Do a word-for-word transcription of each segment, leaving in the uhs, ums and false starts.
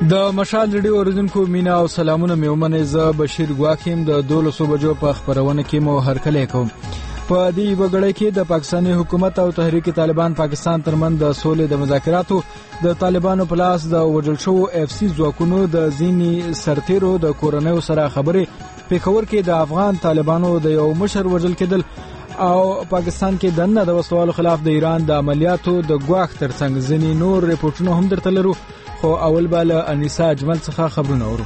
د مشال ریډیو اوریدونکو مینا او سلامونه مې ومنئ. زه بشیر ګواکیم د دولسو بجو په خپرونه کې مو هرکلی کوم. په دې وګړی کې د پاکستاني حکومت او تحریک طالبان پاکستان ترمن د سولې د مذاکراتو د طالبانو په لاس د وژل شوو اف سي ځواکونو د ځینې سرتیرو د کورنیو سره خبرې پیښور کې د افغان طالبانو د یو مشر وژل کېدل او پاکستان کې دنه د وسوالو خلاف د ایران د عملیاتو د ګواښ ترڅنګ ځینې نور ریپورتونه هم درته لرو. خو اول به له انیسا اجمل څخه خبرونه اورو.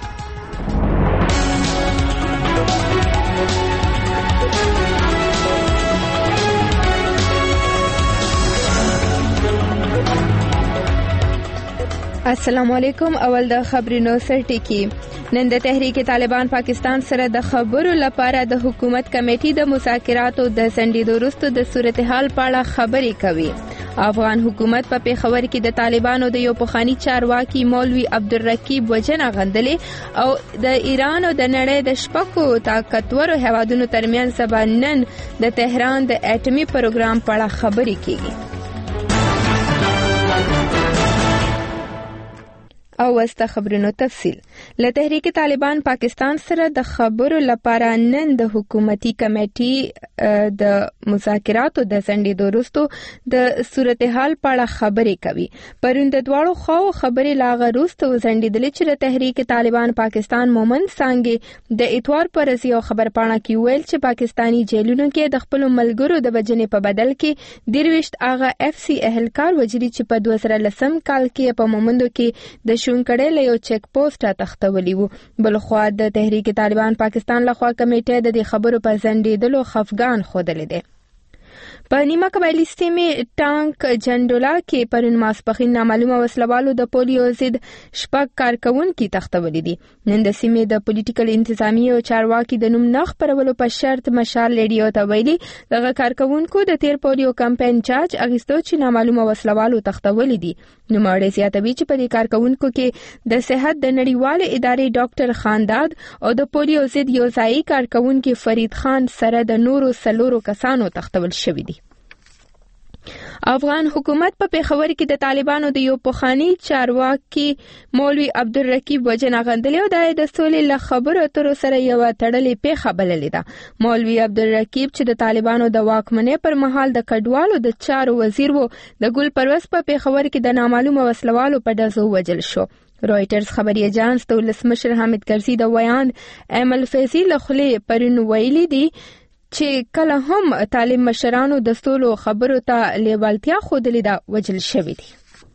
السلام علیکم. اول د خبرونو سرټکی. نن د تحریک طالبان پاکستان سره د خبرو لپاره د حکومت کمیټې د مذاکراتو د سندیدو وروسته د صورتحال په اړه خبرې کوي. افغان حکومت په پیښور کې د طالبانو د یو پخوانی چارواکي مولوي عبدالرقیب وژنه غندلې او د ایران او د نړۍ د شپږو طاقتورو هیوادونو ترمنځ سبا نن د تهران د اټومي پروګرام په اړه خبرې کیږي. او وسته خبرونو تفصیل. له تحریک طالبان پاکستان سره د خبرو لپاره نن د حکومتي کمیټې د مذاکراتو د سندیدو وروسته د صورتحال په اړه خبرې کوي. پرون د دواړو خواو خبرې لا وروسته وسندیدلې چې د تحریک طالبان پاکستان مومن سانګي د اتوار پر ورځ خبر پاڼه کې ویل چې پاکستانی جیلونو کې د خپل ملګرو د وژنې په بدل کې درويشت اغه اف سی اهلکار وجري چې په دوه زره لسم کال کې په مومندو کې د شونکړې له یو چک پوسټ تختولي وو. بل خو د تحریک طالبان پاکستان لخوا کمیټه د خبرو په ځنډېدلو خفګان خوده لیدل. په نیمه قبایلی سیمې ټانک جندولا کې پرون ماسپخین نامعلومه وسلوالو د پولیو ضد شپږ کارکونکي تختولي دي. نن د سیمې د پولیټیکل انتظامیه او چارواکي د نوم نخ پرولو په شرط مشال ریډیو ته ویلي دغه کارکونکو د تیر پولیو کمپاین چارج اغیستو چې نامعلومه وسلوالو تختولي دي. نو مړې زیاتوي چې په دې کارکونکو کې د صحت د نړیوال ادارې ډاکټر خانداد او د پولیو ضد یو ځایي کارکونکي فرید خان سره د نورو سلورو کسانو تختول شوي دي. افغان حکومت په پیښور کې د طالبانو د یو پخوانی چارواکي مولوي عبدالرقیب وژنه غندلې او د سولې له خبرو اترو سره یو تړلې پیښه بللې ده. مولوي عبدالرقیب چې د طالبانو د واکمنۍ پر مهال د کډوالو د چارو وزیر وو د ګل پروس په پیښور کې د نامعلومه وسلوالو په ډزو وژل شو. رويټرز خبري اجانس د ولسمشر حامد کرزي د ویان امل فیضی له خلې پرون ویلي دي چې کله هم طالب مشرانو د سولو خبرو ته لیوالتیا خوده لیده وجل شوی دي.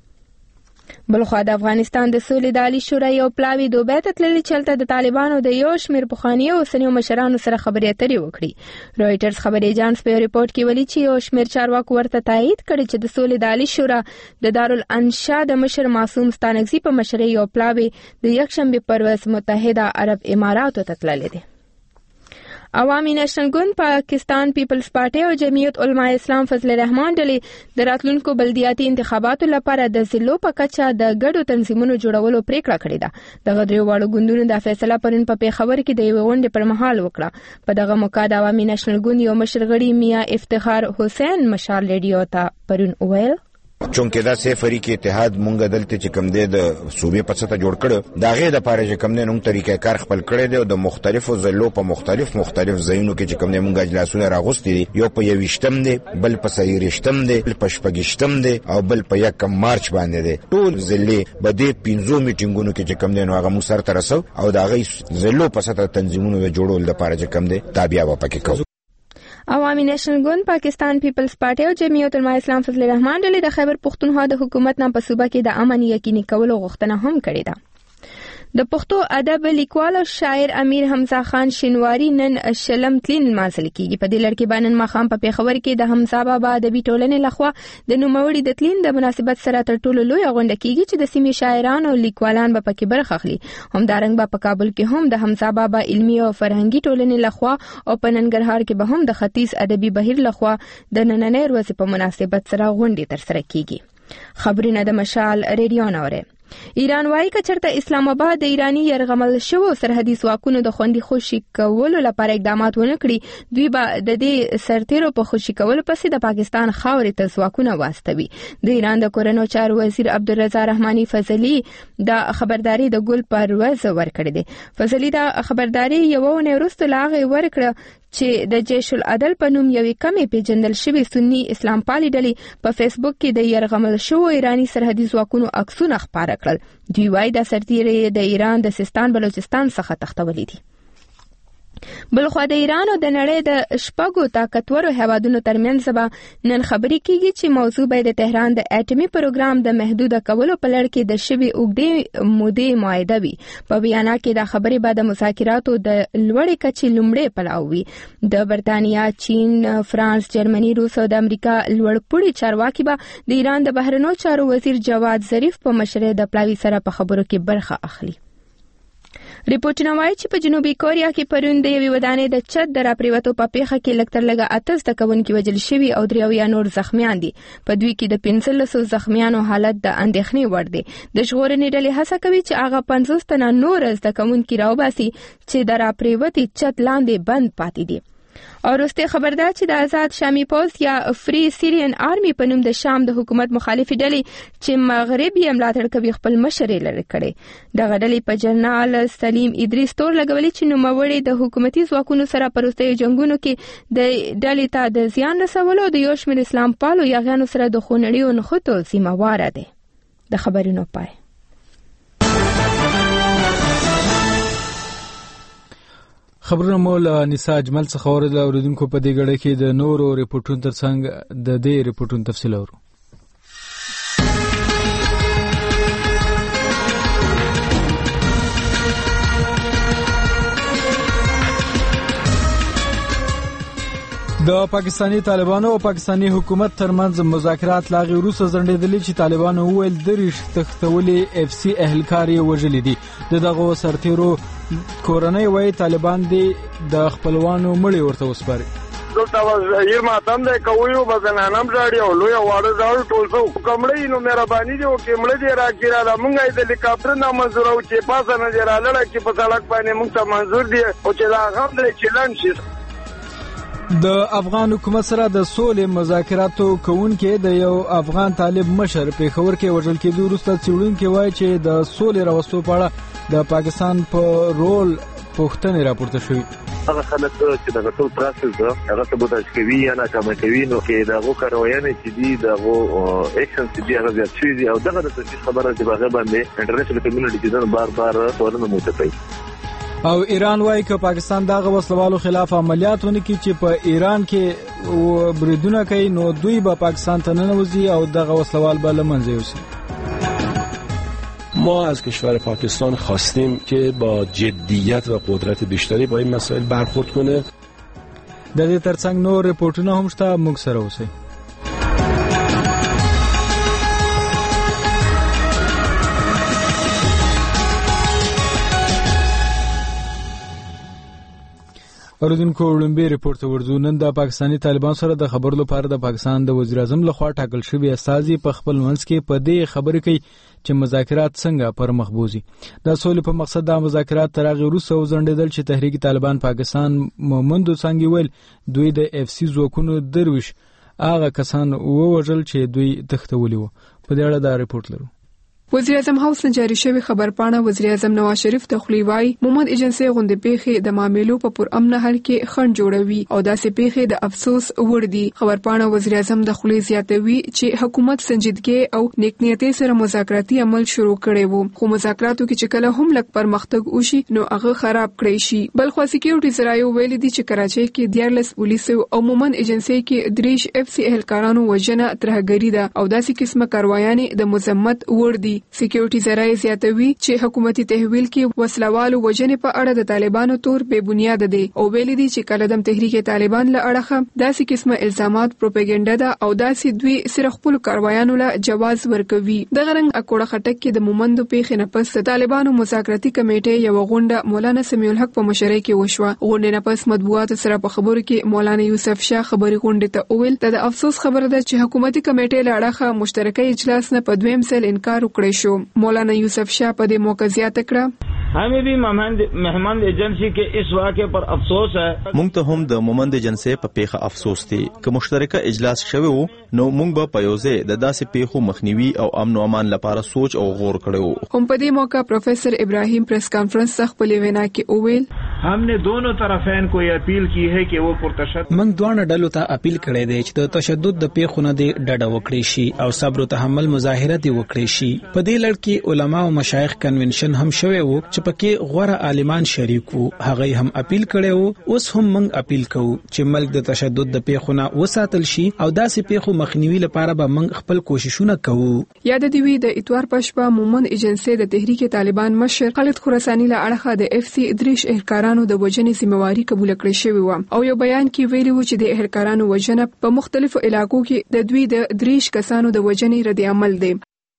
بلخوا د افغانستان د سولې د عالی شورا یو پلاوی دوبه ته تللی چلته د طالبانو د یو شمیر پخوانی او سنیو مشرانو سره خبرې اترې وکړي. رويټرز خبري اجانس په ریپورت کې ویلي چې یو شمیر چارواکو ورته تایید کړي چې د سولې د عالی شورا د دارالانشا د مشر معصوم ستانکزي په مشرۍ یو پلاوی د یکشنبه پر ورځ متحده عرب اماراتو ته تللی دی. عوامي نېشنل ګوند پاکستان پیپلز پارټي او جمعیت علماء اسلام فضل الرحمن ډلې د راتلونکو بلدیاتي انتخاباتو لپاره د ضلعو په کچه د ګډو تنظیمونو جوړولو پریکړه کړې ده. دغه درې واړو ګوندونو د فیصله پرون په پیښور کې د یوې غونډې پر مهال وکړه. په دغه موقع د عوامي نېشنل ګوند یو مشر غړي میا افتخار حسین مشال ریډیو ته پرون وویل چونکه دا سه فریق اتحاد مونږ دلته چې کم دی د صوبې په سطح جوړ کړ دا غي د پاره چې کم نه نوم طریقې کار خپل کړی دی او د مختلفو ضلعو په مختلف مختلف ځایونو کې چې کم نه مونږ اجلاسونه راغوستي یو په یوشتم دی بل په سیریشتم دی بل په شپږشتم دی او بل په یکم مارچ باندې دی. ټول ضلع به د پنځو میټینګونو کې چې کم نه نو هغه مو سره ترسو او دا غي ضلعو په سطح تنظیمونو جوړول د پاره چې کم دی تابع و پکې کو. عوامي نېشنل ګوند پاکستان پیپلز پارټي او جمعیت علماء اسلام فضل الرحمن ډلې د خیبر پښتونخوا د حکومت نه په صوبه کې د امن یقیني کولو غوښتنه هم کړې ده. د پښتو ادب لیکوال او شاعر امیر حمزه خان شینواری نن شلم تلین مازل کیږي. په دې لړ کې باندې ماخام په پیښور کې د حمزه بابا ادبي ټولنې لخوا د نوموړي د تلین د مناسبت سره تر ټولو لوی غونډه کیږي چې د سیمې شاعران او لیکوالان به پکې برخه اخلي. همدارنګه به په کابل کې هم د حمزه بابا علمي او فرهنګي ټولنې لخوا او په ننګرهار کې به هم د ختیځ ادبي بهیر لخوا د نننۍ ورځې په مناسبت سره غونډې ترسره کیږي. خبرونه د مشال ریډیو نوره. ایران وايي چې چرته اسلام آباد د ایرانی يرغمل شوو سرحدي ځواکونو د خوندي خوشي کولو لپاره اقدامات ونه کړي، دوی به د دې سرتیرو په خوشي کولو پسې د پاکستان خاورې ته ځواکونه واستوي. د ایران د کورنو چارو وزیر عبدالرضا رحماني فضلي د خبرداري د ګل پرواز ورکړې ده. فضلي د خبرداري یو ونه وروسته لاغې ورکړه چې د جیش العدل په نوم یوې کمې پیژندل شوې سنی اسلام پالي ډلې په فیسبوک کې د يرغمل شوو ایرانی سرحدي ځواکونو عکسونه خپاره کړل. دوی وايي د سرتیري د ایران د سیستان بلوچستان څخه تښتولې دي. بلخوا د ایران او د نړۍ د شپږو طاقتورو هیوادونو ترمنځ به نن خبرې کیږي چې موضوع به د تهران د اټومي پروګرام د محدود کولو په لړ کې د شوي اوږدې مودې معاهده وي. په بیان کې د خبرې بعد مذاکراتو د لوړې کچې لومړی پړاو وي. د برتانیا، چین، فرانس، جرمني، روس او د امریکا لوړپوړي چارواکي به د ایران د بهرنیو چارو وزیر جواد ظریف په مشرۍ د پلاوي سره په خبرو کې برخه اخلي. ریپورتونه وايي چې په جنوبي کوریا کې پرون د یوې ودانۍ د چت د راپریوتو په پیښه کې لږ تر لږه اته زده کوونکي وژل شوي او درې اویا نور زخمیان دي. په دوی کې د پنځلسو زخمیانو حالت د اندېښنې وړ دی. د ژغورنې ډلې هڅه کوي چې هغه پنځوس تنه نور زده کوونکي راوباسي چې د راپریوتي چت لاندې بند پاتې دي. او وروسته خبردار چې د آزاد شامي پوز یا فری سیریان آرمی په نوم د شام د حکومت مخالفي ډلې چې مغرب یې ملاتړ کوي خپل مشر لري کړي. دغه ډلې په جنرال سلیم ادریس تور لګولې چې نوموړی د حکومتي ځواکونو سره په وروستیو جنګونو کې د ډلې ته د زیان رسولو د یو شمېر اسلام پالو یاغیانو سره د خونړیو نښتو ذمہواره دی. د خبرونو پای. خبرونه مو له نساء اجمل څخه اوریدل. اوریدونکو په دې غړې کې د نورو ریپورتونو ترڅنګ د دې ریپورتونو تفصیل اورو. د پاکستانی طالبانو او پاکستانی حکومت ترمنځ مذاکرات لاغي وروسته ځنډېدلې چې طالبانو وویل دریش تختولې اف سی اهلکار یې وژلې دي. د دغه سرتیرو کورنۍ وايي طالبان دي د خپلوانو مړي ورته وسپاري. دلته یې ماتم دی کویو بزنانم راړي او لوی واړه ځاړو ټول سو کمړې نو مهرباني دی او کمړې دی راکیرا د مونږه د هلیکاپټر نه منزور او چې پاسه نه جراله چې په سړک باندې مونږ ته منزور دی او چې دا غم دی چې لن شي. د افغان حکومت سره د سولې مذاکراتو کوونکې د یو افغان طالب مشر پیښور کې وژل کېدو وروسته څېړونکي وایي چې د سولې راوستو په اړه د پاکستان په رول پوښتنې راپورته شوې. هغه خلک چې دغه ټول پروسس ده هغه سبوتاژ کوي یا ناکامه کوي نو کې دغه کاروایانې چې دي دغه اکشن چې دي هغه زیات شوي دي او دغه د تفصیل خبره چې هغه باندې انټرنیشنل کمیونټي ځان بار بار سوالونه موته کوي. او ایران وايي چې پاکستان دغه وسلوالو خلاف عملیات ونکړي چې په ایران کې بریدونه کوي نو دوی به پاکستان ته ننوځي او دغه وسلوال به له منځه یوسي. ما از کشور پاکستان خواستیم که با جدیت و قدرت بیشتری با این مسائل برخورد کنه. د دې ترڅنګ نور ریپورتونه هم شته، موږ سره اوسئ. اوریدونکو وړاندې ریپورت ورځو. نن د پاکستانی طالبان سره د خبرو لپاره د پاکستان د وزیر اعظم لخوا ټاکل شوی استازي په خپل منځ کې په دې خبرې کوي چې مذاکرات څنګه پر مخ بوزي. د سولې په مقصد د مذاکرات تر هغه وروسته وځنډېدل چې تحریک طالبان پاکستان مومندو څنګه ویل دوی د اف سی ځواکونو درویش هغه کسان ووژل چې دوی تښتولي وو. په دې اړه دا ریپورت لرو. وزیر اعظم هاوس نه جاری شوی خبرپاڼه وزیر اعظم نواز شریف د خلیوای محمد ایجنسی غونډې پیښې د معاملو په پر امن حل کې خنډ جوړوي او داسې پیښې د افسوس وړ دي. خبرپاڼه وزیر اعظم د خلی زیاتوي چې حکومت سنجیدګي او نیکنیتۍ سره مذاکراتي عمل شروع کړي وو خو مذاکراتو کې چې کله هم لک پرمختګ وشي نو هغه خراب کړی شي. بل خو سکیورټي ذرایو ویل دي چې کراچۍ کې دیارلس پولیسو او محمد ایجنسی کې دریش اف سی اهلکارانو وژنه ترهګری ده او داسې قسمه کاروایانې د مذمت وړ دي. سکیورټي ذرایع زیاتوي چې حکومتي تحویل کې وسلوالو وژنې په اړه د طالبانو تور بے بنیاد دي او ویل دي چې کله د تحریک طالبان له اړخه داسې قسمه الزامات پروپاګاندا ده او داسې دوی سره خپل کاروایانو له جواز ورکوي. د غرنګ اکوړه خټک کې د مومندو پیښې نه پس طالبانو مذاکراتي کمیټې یو غونډه مولانا سمیع الحق په مشرۍ کې وشوه. غونډې نه پس مطبوعات سره په خبرو کې مولانا یوسف شاه خبري غونډې ته وویل د افسوس خبره ده چې حکومتي کمیټې له اړخه مشترکه اجلاس نه په دویم ځل انکار وکړی کړی شو. مولانا یوسف شاه په دې موقع زیاته کړه हमें भी मेहमान एजेंसी के इस वाक़े पर अफसोस है. مونږ ته هم د مومند ایجنسی په پیښه افسوس دی. که مشترکه اجلاس شوی وو نو مونږ به په یوځای د داسې پیښو مخنیوي او امن او امان لپاره سوچ او غور کړو. هم په دې موقع پروفیسر ابراهیم پریس کانفرنس څخه په وینا کې اوویل हमने दोनों طرفین को یہ اپیل کی ہے کہ وہ پرتشدد موږ دوه ډلو ته اپیل کړی دی چې د تشدد د پیښو نه ډډه وکړي شي او صبر او تحمل مظاهره دی وکړي شي. په دې لړ کې علما او مشایخ کنونشن هم شوی وو چې پکې غوړه عالمان شریک وو. هغه هم اپیل کړی وو. اوس هم موږ اپیل کوو چې ملک د تشدد د پیښو نه وساتل شي او داسې پیښو مخنیوي لپاره به موږ خپل کوششونه کوو. یاد دی وی د اتوار پښپا مومند ایجنسی د تحریک طالبان مشر خالد خراسانی له اړخه د اف سی ادریش اهلکارانو د وجنې ذمہواری قبول کړې شوې و او یو بیان کې ویلي و چې د اهلکارانو وجنه په مختلفو علاقو کې د دوی د دریش کسانو د وجنې رد عمل دی.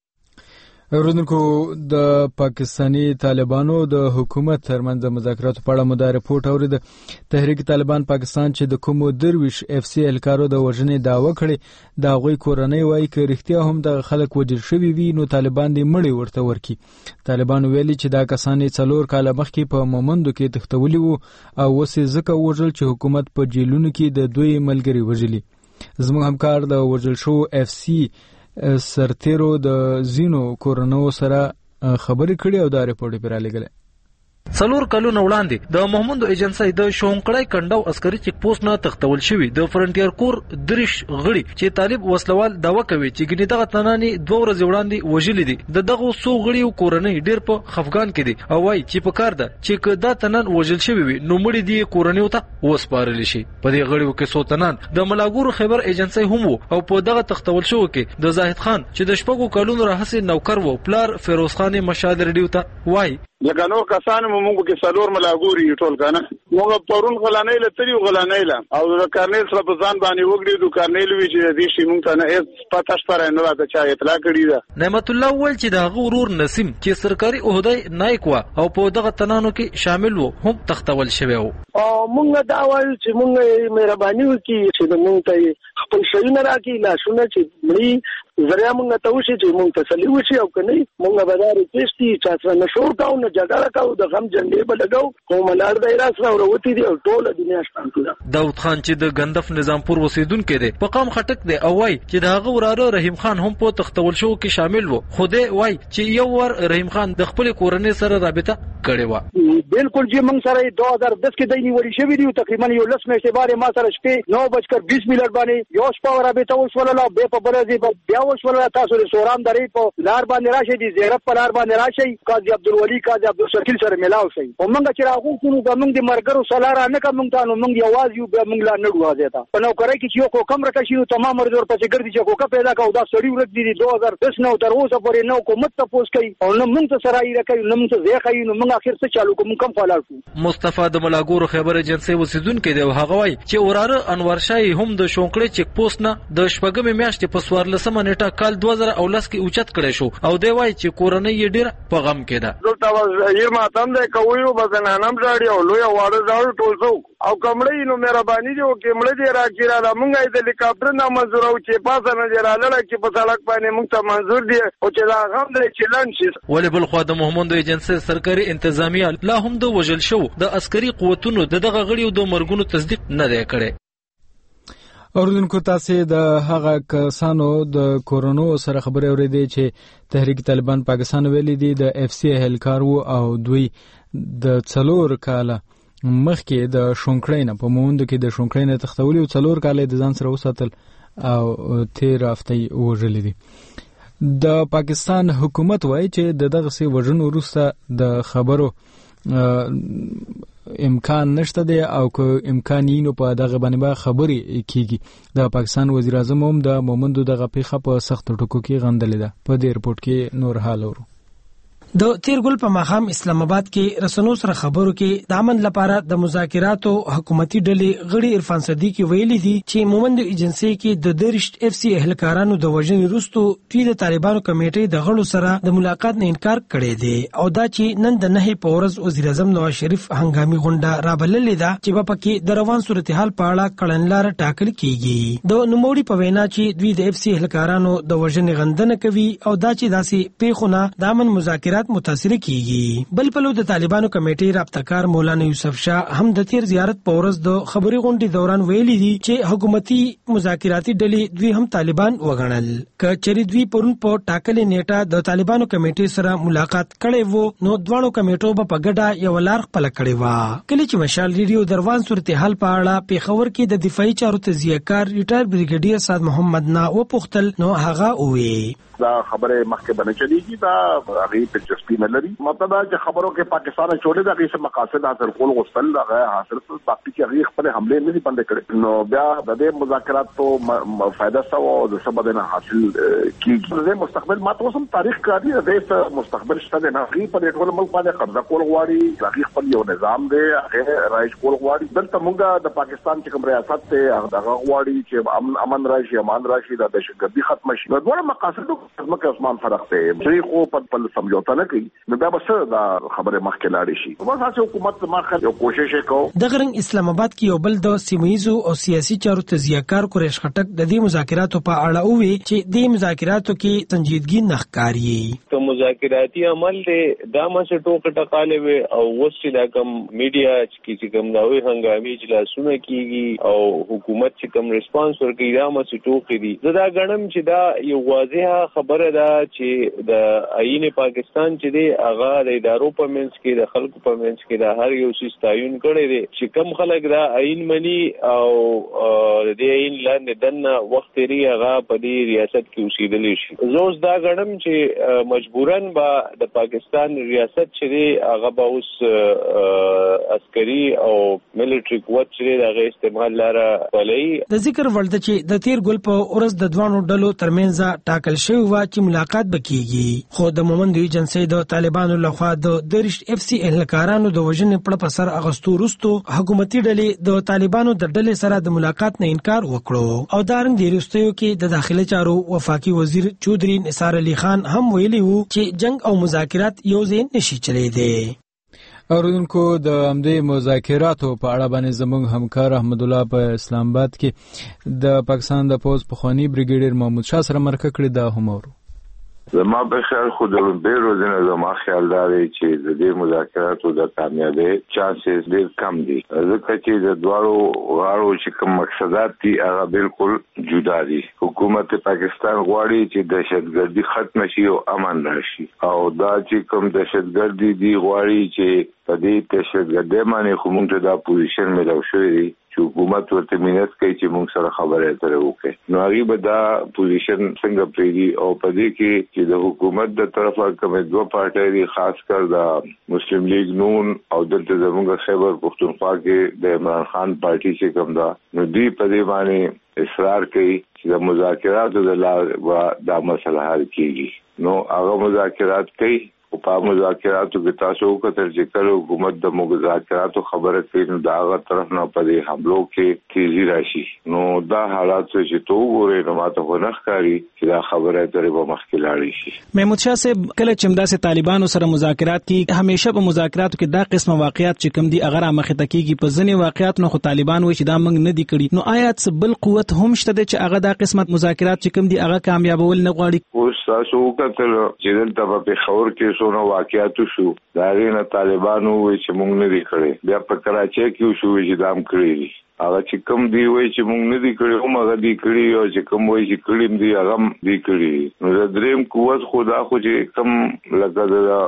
اوریدونکو د پاکستانی طالبانو د حکومت ترمنځ د مذاکراتو په اړه مو دا رپورټ اورید. تحریک طالبان پاکستان چې د کومو درویش اف سی الکارو د وژنې دعوه کړي دا غوي کورنۍ وایي چې رښتیا هم د خلک وجل شوی وي نو طالبان دې مړی ورته ورکي. طالبان ویلي چې دا کسان څلور کال مخکې په مومندو کې تختولي وو او اوس ځکه وژل چې حکومت په جیلونو کې د دوی ملګری وژلي. زموږ همکار د وژل شو اف سی سرتیرو د زینو کورونو سره خبرې کړې او دا رپورټ پیرا لګل. څلور کلونه وړاندې د محمد ایجنسی د شونکړای کندو عسکري چیک پوسټ نه تختول شوی د فرنټیر کور دریش غړي چې طالب وسلوال داوا کوي چې ګنې دغه تناني دوه ورځې وړاندې وژلې دي. د دغه سو غړي او کورنۍ ډیر په خفګان کې دي او وايي چې په کار ده چې دا تنان وژل شوی وي نو مړي دي کورنۍ ته وسپارل شي. په دې غړي کې سو تنان د ملاګور خیبر ایجنسی هم او په دغه تختول شو کې د زاهد خان چې د شپږو کلونو راهسي نوکر وو پلار فیروز خان مشال ریډیو ته وایي لکه نور کسان مونږ کې څلور ملاګوري ټول کنه موږ پرون غلانې لتري غلانې لا او د کارنیل سره په ځان باندې وګړي د کارنیل وی چې دې شي مونږ ته نه اس پاتہ ستاره نه راته چا اطلاع کړی ده. نعمت الله ول چې د غرور نسیم چې سرکاري عہدې نایک وا او په دغه تنانو کې شامل وو هم تختول شوی وو. او مونږ دا وایو چې مونږ مهرباني وکړي چې مونږ ته خپل شي نه راکې لا شونه چې مړي زریا مونږ ته وشي چې مونږ تسلی وشي او کني مونږ به دا ریکوست چې تاسو نه شور کاو نه جګړه کاو د غم جنډې به لګاو کوم لار د راس را وروتي دی او ټول دنیا شانته. داود خان چې د غندف نظامپور وسیدونکو دی په قام خټک دی او وای چې د هغه وراره رحیم خان هم په تختول شو کې شامل وو. خوده وای چې یو ور رحیم خان د خپل کورنۍ سره رابطه کړې و. بالکل چې مونږ سره دو هزار دس کې د نیولې شوې دی تقریبا یو لس میاشتې باندې ما سره شپې نو بجکر بیس منټ باندې یو شپه رابطه وشوله به په بلځي بیا وشوله تاسو له سورام درې په لار باندې راشي دي زیارت په لار باندې راشي قاضي عبدالولی قاضي عبدالشکیل سره ملاو شي او موږ چې راغو کوو د موږ د مرګرو سلاره نه کوم ته نو موږ یوازې یو به موږ لا نه ډوازه تا په نو کرای کې یو کوم رکشي نو تمام مرزور پسې ګرځي چې کوکه پیدا کاو دا سړی ورک دي دو هزار دس نو تر اوسه پورې نو کومت تاسو کوي او نو موږ ته سره یې کوي نو موږ ته زه کوي نو موږ اخر څه چالو کوم کم فعال شو. مصطفی د ملاګور خبر ایجنسی وسیدونکو دی هغه وای چې وراره انور شاه هم د شونکړې چیک پوسټ نه د شپږمې میاشتې په سوارلسمه نیټه کال دوه زره او لس کې اوچت کړی شو او دی وای چې کورنۍ یې ډیر په غم کې ده. دلته واز یې ماتم دی کویو بزنانم راډیو لوی واړه ځاړو ټول څو او کمړې نو مهرباني دی او کمړې دی راکې را ده مونږه د هلیکاپټر نه منزور او چې پاسه نه دی را لړ کې په سړک باندې مونږ ته منزور دی او چې دا غم دی چې لن شي. ولې بل خو د محمد ایجنسی سرکاري انتظامیه لا هم د وژل شو د عسکري قوتونو د دغه غړیو د مرګونو تصدیق نه دی کړی. اوردونکو تاسو د هغه کسانو د کورونو سره خبرې اورېدې چې تحریک طالبان پاکستان ویلي دي د اف سی اهلکار وو او دوی د څلور کاله مخکې د شونکړې نه په موندو کې د شونکړې نه تختولي او څلور کاله د ځان سره وساتل او تیر هفته وژلې دي. د پاکستان حکومت وایي چې د دغه سي وژنو وروسته د خبرو امکان نشته دی او که امکان یې نو په دغه باندې خبرې کیږي. د پاکستان وزیر اعظم هم د مومندو دغه پیښه په سخت ټکو کې غندلې ده. په دې رپورټ کې نور حال ورو. د تیرګل په ماخام اسلام آباد کې رسنو سره خبرو کې د امن لپاره د مذاکراتو حکومتي ډلې غړي عرفان صدیقي ویلي دي چې مومند ایجنسی کې د درشت اف سی اهلکارانو د وژنې وروسته دوی د طالبانو کمیټې د غړو سره د ملاقات نه انکار کړی دی او دا چې نن د نهي په ورځ وزیر اعظم نواز شریف هنګامي غونډه رابللې ده چې په کې د روان صورتحال په اړه کړنلار ټاکل کیږي د نوموړي په وینا چې دوی د اف سی اهلکارانو د وژنې غندنه کوي او دا چې داسې پیښونه د امن مذاکرات متاثر کیږي. بل پلو د طالبانو کمیټې رابطه‌کار مولانا یوسف شاه هم د تیر زیارت په ورځ د خبري غونډې دوران ویلي دي چې حکومتي مذاکراتي ډلې دوی هم طالبان وګڼل. ک چری دوی پرون په ټاکلې نیټه د طالبانو کمیټې سره ملاقات کړي وو نو دوه کمیټو په ګډه یو لار خپل کړي و. کله چې مشال ریډیو دروان صورتحال په اړه پیښور کې د دفاعي چارو تجزیه‌کار ریټایر بریګیډیر صاد محمد نا و پختل نو هغه وې دا خبره مخکې باندې چلیږي دا هغه په دلچسپي نه لري. مطلب دا چې خبرو کې پاکستان چولې دا هغه مقاصد حاصل کول غوښتل هغه حاصل کړل باقي چې هغه خپل حمله نه بند کړي نو بیا د دې مذاکرات ته فائدہ سو او د سبب نه حاصل کیږي. د مستقبل ما تاسو تاریخ کاری د مستقبل شته نه هغه په ټول ملک باندې قبضه کول غواړي هغه خپل یو نظام دی هغه رایج کول غواړي. دلته موږ د پاکستان چې کوم ریاست ته هغه غواړي چې امن امن راشي امان راشي د دهشتګردي ختم شي. نو ډول مقاصد مکه اسمان فرق ته شي خو په بل سمجوتا نه کوي نو دا بس دا خبره مخکې لاړ شي. نو تاسو حکومت ماخه یو کوشش وکاو. د غرنګ اسلام آباد کې یو بل د سیمایزو او سیاسي چارو تجزیه‌کار قریش خټک د دې مذاکراتو په اړه ووی چې د مذاکراتو کې سنجیدګي نه ښکاري. ته مذاکراتي عمل دې دا مسه ټوک ټکاله وي او وسې دا کم میډیا چې کوم دا وي هنګامي اجلاسونه کیږي او حکومت چې کوم ریسپانس ورکړي دا مسه ټوک دي. دا غنم چې دا یو واضحه خبره دا چې د آئین پاکستان چې دی هغه د ادارو په منځ کې د خلکو په منځ کې د هر یو شي تعین کړی دی چې کم خلک دا آئین مني او د دې آئین لاندې دنه وخت لري هغه په دې ریاست کې اوسېدلی شي. زه دا غواړم چې مجبورن به د پاکستان ریاست چې دی هغه به اوس عسکري او ملټري قوت چې دغه استعمال لاره ولې د ذکر ولته چې د تیر ګل په ورځ د دوانو ډلو ترمنځ ټاکل شوی و چې ملاقات بکیږي خو د مومند ایجنسی د طالبانو لخوا د درشت اف سی اهلکارانو د وژنې پړه په سر اغستو وروسته حکومتي ډلې د طالبانو د ډلې سره د ملاقات نه انکار وکړو او دارنګ د وروستیو کې د داخلي چارو وفاقي وزیر چودري نثار علي خان هم ویلي وو چې جنگ او مذاکرات یو ځای نشي چلیدي. اوردونکو د همدې مذاکراتو په اړه باندې زموږ همکار احمد الله په اسلام آباد کې د پاکستان د پوز پخوانی بریګیډیر محمود شاه سره مرکه کړې ده همور. زما په خیال خو د ډېر ورځې زما خیال دی چې د دې مذاکراتو د کامیابی چانسز ډېر کم دي ځکه چې د دواړو غاړو چې کوم مقصدات دي هغه بالکل جدا دي. حکومت پاکستان غواړي چې دهشتګردي ختم شي او امن راشي او دا چې کوم دهشتګردي دي غواړي چې په دې دهشتګردي باندې خو موږ دا پوزیشن ملو شوی دی چې حکومت ورته مینت کوي چې موږ سره خبرې اترې وکړي. نو هغه به دا پوزیشن څنګه پریږدي او په دې کې چې د حکومت د طرفه کوم دوه پارټۍ دي خاص کر د مسلم لیگ نون او دلته زموږ خیبر پختونخوا کې د عمران خان پارټي چې کوم دا نو دوی په دې باندې اصرار کوي چې د مذاکراتو د لارې دا مسله حل کیږي. نو هغه مذاکرات کوي او په مذاکراتو کې تاسو وکړئ چې کله حکومت د مذاکراتو خبره کوي نو دا هغه طرف نه پدې حملو کې تیزی راشي. نو دا حالات چې تو وګورئ نو ماته خو نه ښکاري چې دا خبره ترې به مخکې لاړې شي. محمود شاه صاحب کله چې همداسې طالبانو سره مذاکرات کوي همیشه په مذاکراتو کې دا قسمه واقعیات چې کوم دي هغه رامخې ته کېږي. په ځینې واقعیات نو خو طالبان وایي چې دا موږ نه دي کړي. نو آیا څه بل قوت هم شته دی چې هغه دا قسمت مذاکرات چې کوم دي هغه کامیابول نه غواړي؟ اوس تاسو وکتل چې دلته په پېښور کې څونه واقعیات شو دا غینه طالبانو وایي چې موږ نه دي کړي. بیا په کراچۍ کې شو چې دام کړی دي هغه چې کوم دی وایي چې موږ نه دي کړي هم هغه دي کړي او چې کوم وایي چې کړي دي هغه دي کړي. نو د دریم قوت خدا خو چې کوم لکه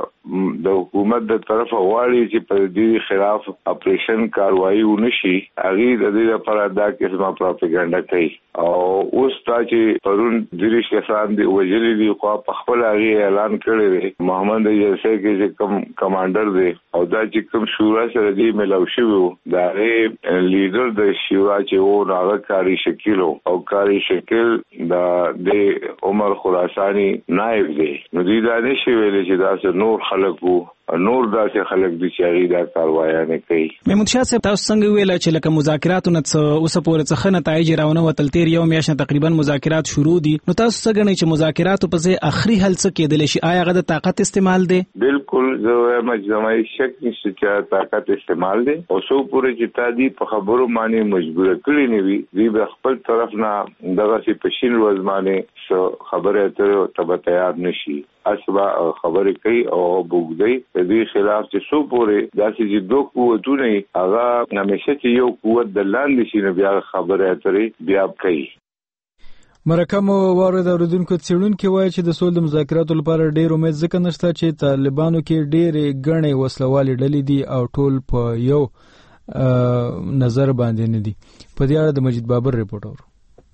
د حکومت د طرفه غواړي چې په دې خلاف اپریشن کاروایی ونشي هغه د دې لپاره دا قسمه پروپاګاندا کوي. او اوس تا چې پرون دریش کسان دی وجلی دی خو په خپل هغه اعلان کړی دی محمد ایسه کې چې کوم کمانډر دی او دا چې کوم شورا سره دی ملو شوی دا لیډر د شیوا چې و ناغه کاری شکل او کاری شکل د عمر خراسانی نائب دی. نو دی دا نشي ویلې چې دا څه نور خلکو نور داسې خلک دي چې هغه دا کاروایي نه کوي. محمود شاه صاحب تاسو څنګه ویل چې لکه مذاکرات نه اوس پورې څخه نتایج راونه وتل تیر یو میاشت تقریبا مذاکرات شروع دي، نو تاسو څنګه غواړئ چې مذاکرات په ځای اخري حل څه کېدل شي؟ آیا هغه د طاقت استعمال دی؟ بالکل زه وایم چې زموږ شک نشته چې طاقت استعمال دی او څو پورې چې تادي په خبرو باندې مجبور کړی نه وي دی به خپل طرف نه دغه سي پښین ورځمانه خبره ته تبه تیار نشي اسبا خبرې کوي او بوګدي د دې خلاف چې څو پورې داسې چې دوه قوتونه هغه همیشه چې یو قوت د لاندې شي نه بیا خبره اترې بیا کوي. مرکم وارد اوریدونکو څېړونکي وایي چې د سولې مذاکراتو لپاره ډېر امید ځکه نشته چې طالبانو کې ډېرې ګڼې وسلوالې ډلې دي او ټول په یو نظر باندې نه دي. په دې اړه د مجید بابر رپورټ اورو.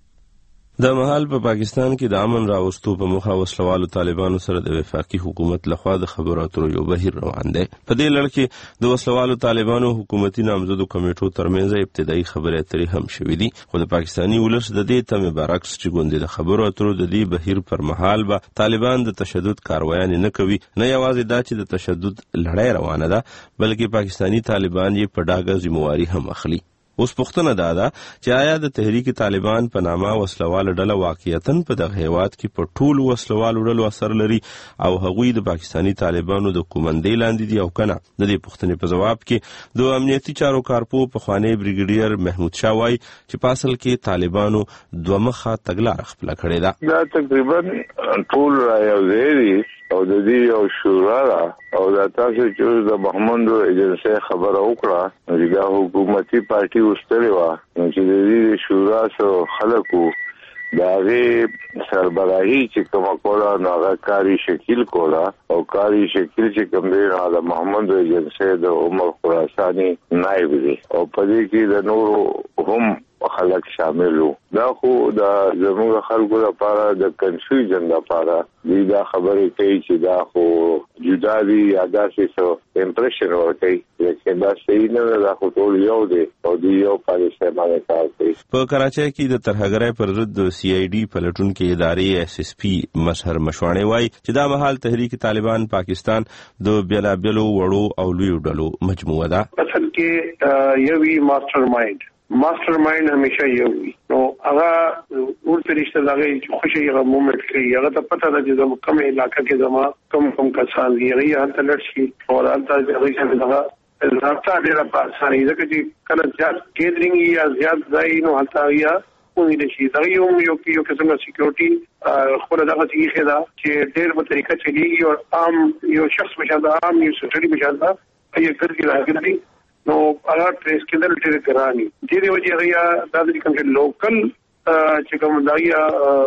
د مهال په پا پاکستان کې د امن راوستو په مخه وسلوالو طالبانو سره د وفاقي حکومت لخوا د خبرو اترو یو بهیر روان دی. په دې لړ کې د وسلوالو طالبانو حکومتي نامزدو کمیټو ترمنځ ابتدایي خبرې اترې هم شوې دي، خو د پاکستاني ولس د دې تمې برعکس چې ګوندې د خبرو اترو د دې بهیر پر مهال به طالبان د تشدد کاروایانې نه کوي. نه یوازې دا چې د تشدد لړۍ روانه ده بلکې پاکستاني طالبان یې په ډاګه ذمہواري هم اخلي. اوس پوښتنه دا ده چې آیا د تحریک طالبان په نامه وسلواله ډله واقعیتاً په دغه هیواد کې په ټولو وسلوالو ډلو اثر لري او هغوی د پاکستاني طالبانو د کومندې لاندې دي او کنه؟ د دې پوښتنې په جواب کې د امنیتي چارو کارپو پخوانی بریګیډیر محمود شاه وایي چې په اصل کې طالبانو دوه مخه تګلاره خپله کړې ده. دا تقریبا ټول را یو ځای دي او د دې یو شورا ده او دا تاسو چې د محمد ایجنسی خبره وکړه چې دا حکومتي پارټي وستلې وه نو چې د دې شورا سره خلکو د هغې سربراهي چې کومه کوله نو هغه کاري شکیل کوله او کاري شکیل چې کوم دی نو د محمد ایجنسی د عمر خراسانی نائب دی او په دې کې د نورو هم خلک شامل وو. دا خو د زموږ خلکو لپاره د کنفیوژن لپاره دی دا خبرې کوي چې دا خو جدا دي یا داسې څه امپریشن ورکوي لیکن دا صحیح نه ده. دا خو ټول یو دی او دی یو پالیسۍ باندې کار کوي. په کراچۍ کې د ترهګرۍ پر ضد د سی آی ډي پلټونکي ادارې ایس ایس پي مظهر مشواڼي وایي چې دا مهال تحریک طالبان پاکستان د بیلابیلو وړو او لویو ډلو مجموعه ده. اصل کې یوی ماستر مایند ماستر مایند همیشه یو وي نو هغه ورته رشتہ دغه خوشي هغه مومنت کوي. هغه ته پته ده چې زموږ کوم علاقې کې زموږ کم کم کسان دي هغه هلته لړ شي او هلته هغه څنګه دغه رابطه ډېره په اسانۍ ځکه چې کله زیات ګیدرینګ یا زیات ځای نو هلته یا ونیول شي. دا یو یو یو قسم سکیورټي خپل دغه څه ده چې ډېر په طریقه چلیږي او عام یو شخص بشاده عام یو سټډي بشاده یې ګرځي راغلي نو هغه ټریس کېدل ډېر ګراني. دې وجه یا د دې کوم لوکل چې کوم دایا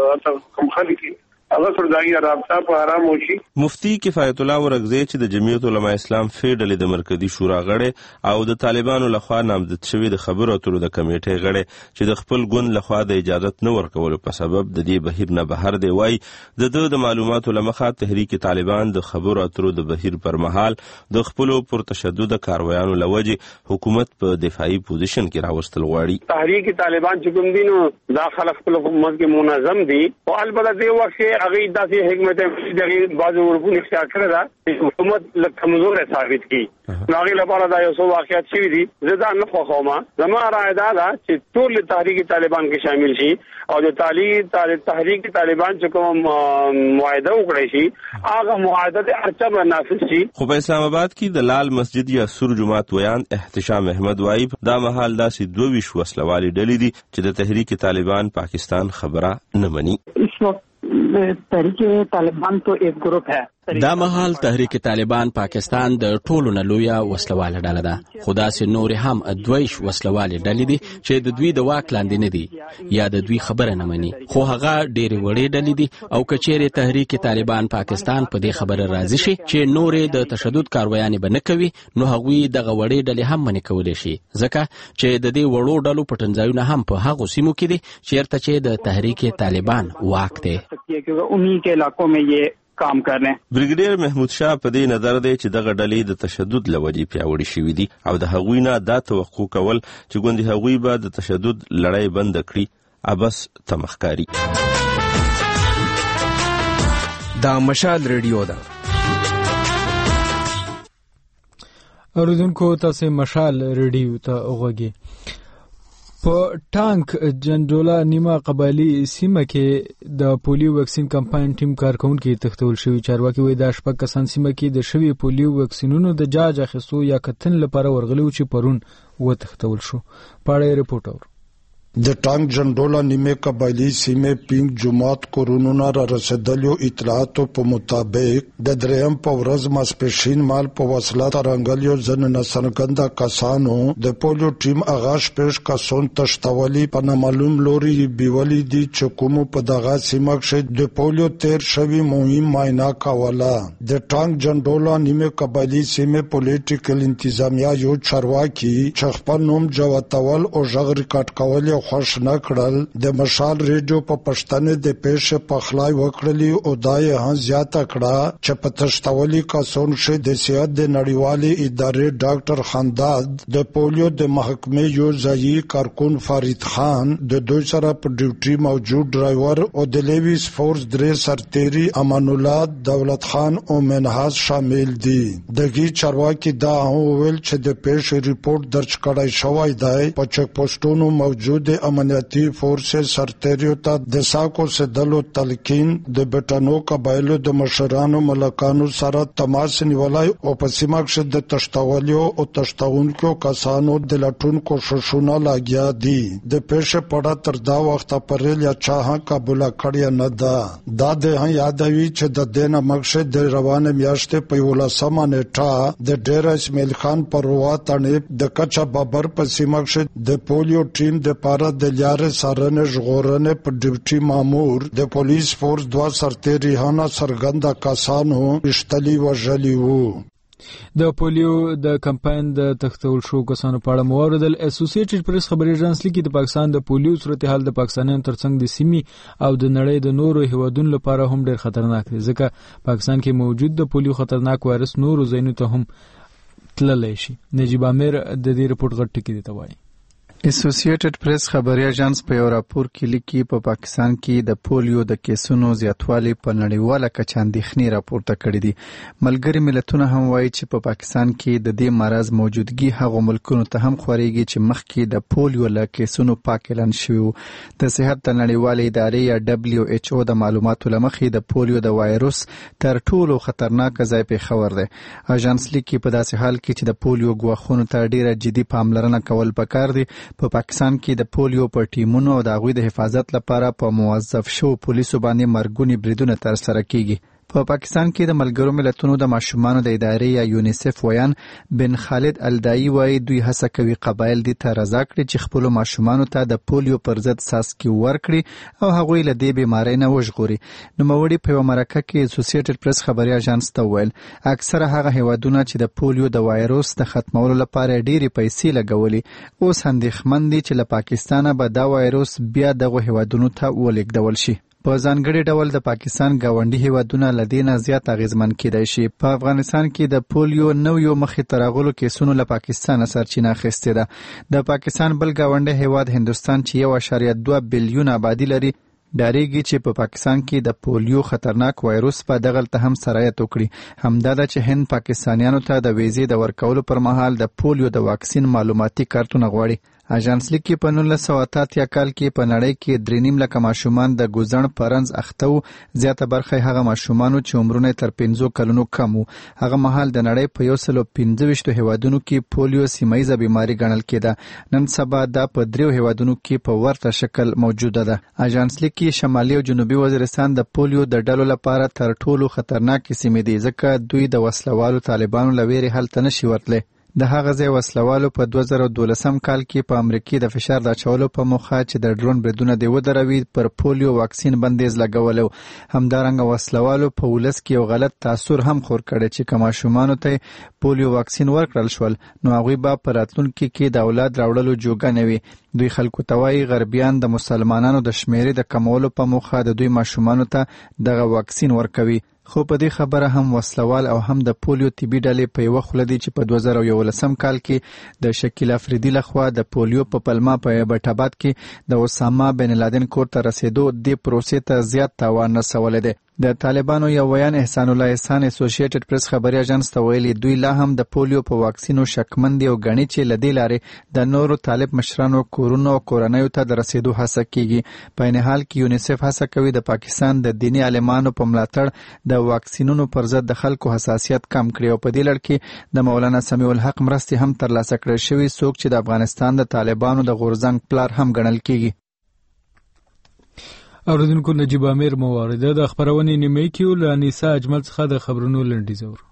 کوم خلک هغه سره دایا رابطه په آرام وشي. مفتی کفایت الله ورغزی چې د جمعیت علماء اسلام فیډلې د مرکزی شورا غړی او د طالبانو لخوا نامزد شوی د خبرو اترو د کمیټې غړی چې د خپل ګوند لخوا د اجازت نه ورکولو په سبب د دې بهیر نه بهر دی وای د د معلوماتو لمخه تحریک طالبان د خبرو اترو د بهیر پر مهال د خپل پر تشدد کاروایانو لوجه حکومت په دفاعي پوزیشن کې راوستل غواړي. تحریک طالبان چې کوم دینو داخله خپل حکومت کې منظم دي او البته د وخت هغه داسې حکمت دغه بعض ورغون اختیار کړی دا چې حکومت لږ کمزور ثابت کی. نو هغه لپاره دا یو څو واقعیت شوي دي. زه دا نه خوښوم. زما رائے دا ده چې ټول تحریک طالبان کې شامل شي او د تحریک طالبان چې کوم معاهده وکړي شي هغه معاهده د ارچه نافذ شي. خو په اسلام آباد کې د لال مسجد یا سور جماعت ویان احتشام احمد وایي دا مهال داسې دوه ویشت وسلوالې ډلې دي چې د تحریک طالبان پاکستان خبره نه مني. تحریک طالبان تو ایک گروپ ہے. دا مهال تحریک طالبان پاکستان د ټولو نه لویه وسلواله ډله ده، خو داسې نورې هم دویش وسلوالې ډلې دي چې د دوی د واک لاندې نه دي یا د دوی خبره نه مني، خو هغه ډېرې وړې ډلې دي او که چیرې تحریک طالبان پاکستان په دې خبره راضي شي چې نورې د تشدد کارویانې به نه کوي نو هغوی دغه وړې ډلې هم منې کولی شي، ځکه چې د دې وړو ډلو پټنځایونه هم په هغو سیمو کې دي چیرته چې د تحریک طالبان واک دی. انہی کے علاقوں میں یہ काम कर रहे हैं। ब्रिگیډیر محمود شاه په دې نظر دی چې دغه ډلې د تشدد لوجې پیاوړې شوې دي او د هغوی نه دا توقع کول چې ګوندې هغوی به د تشدد لړۍ بند کړي ابس تمخکاری. دا مشال ریډیو ده. اوریدونکو تاسو مشال ریډیو ته وګورئ. په ټانک جنډولا نیمه قبایلی سیمه کې د پولیو ویکسین کمپاین ټیم کارکونکو تختول شوی. چارواکي وایي د شپږ کسان سیمه کې د شوی پولیو ویکسینونو د جاج اخیستو یا کتن لپاره ورغلو چې پرون و تختول شو. پاړې رپورټ اور د ټانک جنډولا نیمه قبایلی سیمه پینګ جماعت کورونو را رسیدلو اطلاعاتو په مطابق د دریم په ورځ ماسپښین مال په وسله ترنګلیو ځن نسنګنده کسانو د پولیو ټیم اغاز پېښ کسون تشتولی په نامعلوم لوري بیولې دي چې کوم په دغه سیمه کې د پولیو تیر شوی مهم معاینه کوله. د ټانک جنډولا نیمه قبایلی سیمه پولیټیکل انتظامیه یو چارواکي چې خپل نوم جواتول او ژغ ریکارډ کول خوش نکړل د مشال ریډیو په پښتنه د پیښ په خلای وکړلی او دای هم زیاته کړه چې په تشتولي کسون شه د سیاحت د نړیوالې ادارې ډاکټر خانداد د پولیو د محکمې یو ځایي کارکون فرید خان د دوی سره په ډیوټي موجود ډرایور او د لیویس فورس درې سرتيري امان الله دولت خان او منحاس شامل دي. دغه چارواکي دا ویل چې د پیښ ریپورت درج کړای شوی دی په چک پوسټونو موجود امنیتی فورسز سرتیریو ته د ساکو سدلو تلقین د بټانو قبایلو د مشرانو ملکانو سره تماس نیولای او په سیمه کې د تشتولیو او تشتونکو کسانو د لټون کوششونه لاګیا دي. د پیښه پړه تر دا وخت پرې یا چاه قبول کړی نه ده. دا د یادوي چې د دینه مقصد د روانه میاشتې په ولسمه نیټه د ډیر اسماعیل خان پروا تنه د کچا بابر په سیمه کې د پولیو ټیم د پاره د لیارې سارنه ژغورنه په ډیوټي مامور د پولیس فورس دوا سرتيري هانا سرګنده کسانو اشتلی وژلی وو. د پولیو د کمپاین د تختول شو کسانو په اړه موردل اسوسییټډ پریس خبري ایجنسی لیکي د پاکستان د پولیو صورتحال د پاکستانیانو ترڅنګ د سیمې او د نړۍ د نورو هیوادونو لپاره هم ډېر خطرناک دی ځکه پاکستان کې موجود د پولیو خطرناک وایرس نورو ځایونو ته هم تللی شي. نجیب امیر د دې رپورټ غټ ټکی دی ته وایي. اسوسییټډ پریس خبري ایجنس په یو راپور کې لیکي په پا پاکستان کې د پولیو د کیسونو زیاتوالی په نړیواله کچه اندېښنې راپورته کړې دي. ملګري ملتونه هم وایي چې په پا پاکستان کې د دې مرض موجودګي هغو ملکونو ته هم خوريږي چې مخکې د پولیو له کیسونو پاک اعلان شوی وو. د صحت د نړیوالې ادارې یا دبليو ایچ او د معلوماتو لمخې د پولیو د وایروس تر ټولو خطرناک ځای په خبر ده. اژانس لیکي په داسې حال کې چې د پولیو غواخونو ته ډیره جدي پاملرنه کول پکار دي. په پاکستان کې د پولیو پر ټیمونو او د هغوی د حفاظت لپاره په موظف شو پولیسو باندې مرګونی بریدونه ترسره کیږي. په پاکستان کې د ملګرو ملتونو د ماشومانو د ادارې یا یونیسف ویان بن خالد الدای وایي دوی هڅه کوي قبایل دې ته رضا کړي چې خپل ماشومانو ته د پولیو پر ضد څاڅکي ورکړي او هغوی له دې بیمارۍ نه وژغوري. نوموړي په یو مرکه کې اسوسییټډ پریس خبري اژانس ته ویل اکثره هغه هیوادونه چې د پولیو د وایروس د ختمولو لپاره ډېری پیسې لګولي اوس اندېښمن دي چې له پاکستانه به دا وایروس بیا دغه هیوادونو ته ولېږدول شي. په ځانګړي ډول د پاکستان گاونډي هیوادونه لدینه زیات اغیزمن کېدای شي. په افغانستان کې د پولیو نو یو مخې ترغلو کیسونو له پاکستان سرچینه اخیستې ده. د پاکستان بل گاونډي هیواد هندستان چې یو اعشاریه دوه بیلیون آبادی لري ډاریږي چې په پاکستان کې د پولیو خطرناک وایروس په دغلته هم سرایت وکړي. همدا د چې هند پاکستانیانو ته د ویزې د ورکولو پر مهال د پولیو د واکسین معلوماتي کارتونه غواړي. اژانس لیکي په نولس سوه اته اتیا کال کې په نړۍ کې درې نیم لکه ماشومان د ګوزڼ پرنځ اخته وو. زیاته برخه هغه ماشومانو چې عمرونه تر پنځو کلونو کم وو. هغه مهال د نړۍ په یو سلو پنځه ویشتو هیوادونو کې پولیو سیمایزه بیماری ګڼل کېده. نن سبا دا په دریو هیوادونو کې په ورته شکل موجوده ده. اژانس لیکي شمالي او جنوبي وزیرستان د پولیو د ډلو لپاره تر ټولو خطرناک سیمې دي ځکه دوی د وسلوالو طالبانو لویري هلته نشي ورتلی. د هغه ځای وسلوالو په دوه زره دولسم کال کې په امریکا د فشار د اچولو په موخه چې د ډرون بریدونه دی ودروي پر پولیو واکسین بندیز لګولو. همدارنګه وسلوالو په ولس کې یو غلط تاثر هم خور کړی چې کماشومانو ته پولیو واکسین ورکړل شول نو هغوی به په راتلونکي کې د اولاد راوړلو جوګه نه وي. دوی خلکو ته وایي غربیان د مسلمانانو د شمیرې د کمولو په موخه د دوی ماشومانو ته دغه واکسین ورکوي. خو په دې خبره هم وسلوال او هم د پولیو طبي ډلې په یو خله دي چې په دوه زره یولسم کال کې د شکیل افریدي لخوا د پولیو په پلمه په ایبټاباد کې د اسامه بن لادن کور ته رسیدو د پروسې ته زیات تاوان رسولی دی. د طالبانو یو ویان احسان الله احسان اسوسییټډ پریس خبري اژانس ته ویلي دوی لا هم د پولیو په واکسینو شکمن دي او غني چې لدی لارې د نورو طالب مشرانو کورونو او کورنیو ته د رسیدو هڅه کیږي. په این حال کې یونیسف هڅه کوي د پاکستان د دینی عالمانو په ملاتړ د واکسینونو پر ضد د خلکو حساسیت کم کړي او په دې لړ کې د مولانا سمیع الحق مرستې هم ترلاسه کړې شوې څوک چې د افغانستان د طالبانو د غورځنګ پلار هم ګڼل کیږي. اوریدونکو نجیب امیر موارده د خبرونې نیمه کې له انیسا اجمل څخه د خبرونو لنډیز اورو.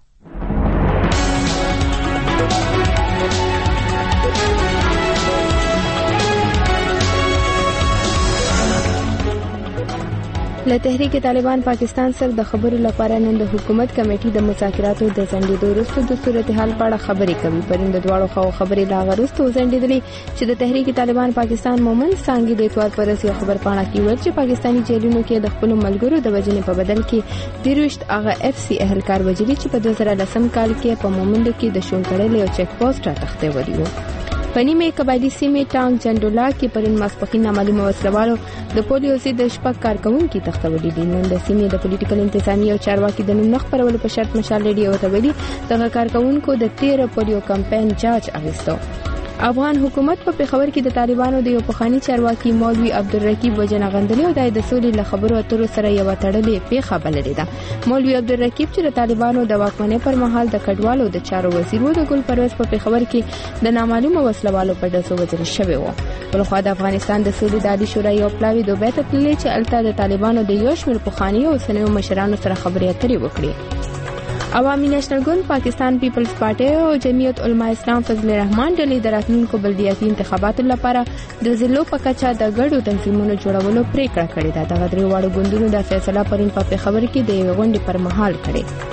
له تحریک طالبان پاکستان سره د خبرو لپاره نن د حکومت کمیټې د مذاکراتو د ځنډېدو وروسته د صورتحال په اړه خبرې کوي. پرون د دواړو خواو خبرې لا وروسته ځنډېدلې چې د تحریک طالبان پاکستان مومن څانګې د اتوار پر ورځ یو خبرپاڼه کې ویل چې پاکستاني جیلونو کې د خپلو ملګرو د وژنې په بدل کې دیروشت هغه اف سی اهلکار وژلي چې په دوه زره لسم کال کې په مومند کې د شونکړې یو چیک پوسټ راټختې ولیو. په نیمه قبایلی سیمې ټانګ جندولا کې پرون ماسپښین نامعلومه وسلوالو د پولیو ضد شپږ کارکونکي تختولي دي. نن د سیمې د پولیټیکل انتظامیه او چارواکي د نوم نه خپرولو په شرط مشال ریډیو ته ویلي دغه کارکونکو د تیر پولیو کمپاین جاج اخیستو. افغان حکومت په پیښور کې د طالبانو د یو پخوانی چارواکي مولوي عبدالرقیب وژنه غندلې او د سولې له خبرو اترو سره یو تړلې پیښه بللې ده. مولوي عبدالرقیب چې د طالبانو د واکمنۍ پر مهال د کډوالو د چارو وزیر و د ګل پرویز په پیښور کې د نامعلومه وسلوالو په ډزو وژل شوی و. بلخوا د افغانستان د سولې د عالی شورا یو پلاوی دوبه ته تللی چې الته د طالبانو د یو شمېر پخواني او اوسنیو مشرانو سره خبرې اترې وکړي. عوامي نېشنل ګوند پاکستان پیپلز پارټي او جمعیت علماء اسلام فضل الرحمن ډلې د راتلونکو بلدیاتي انتخاباتو لپاره د ضلعو په کچه د ګډو تنظیمونو جوړولو پریکړه کړې ده. دغه درې واړو ګوندونو د فیصله پرون په پیښور کې د یوې غونډې پر مهال کړې.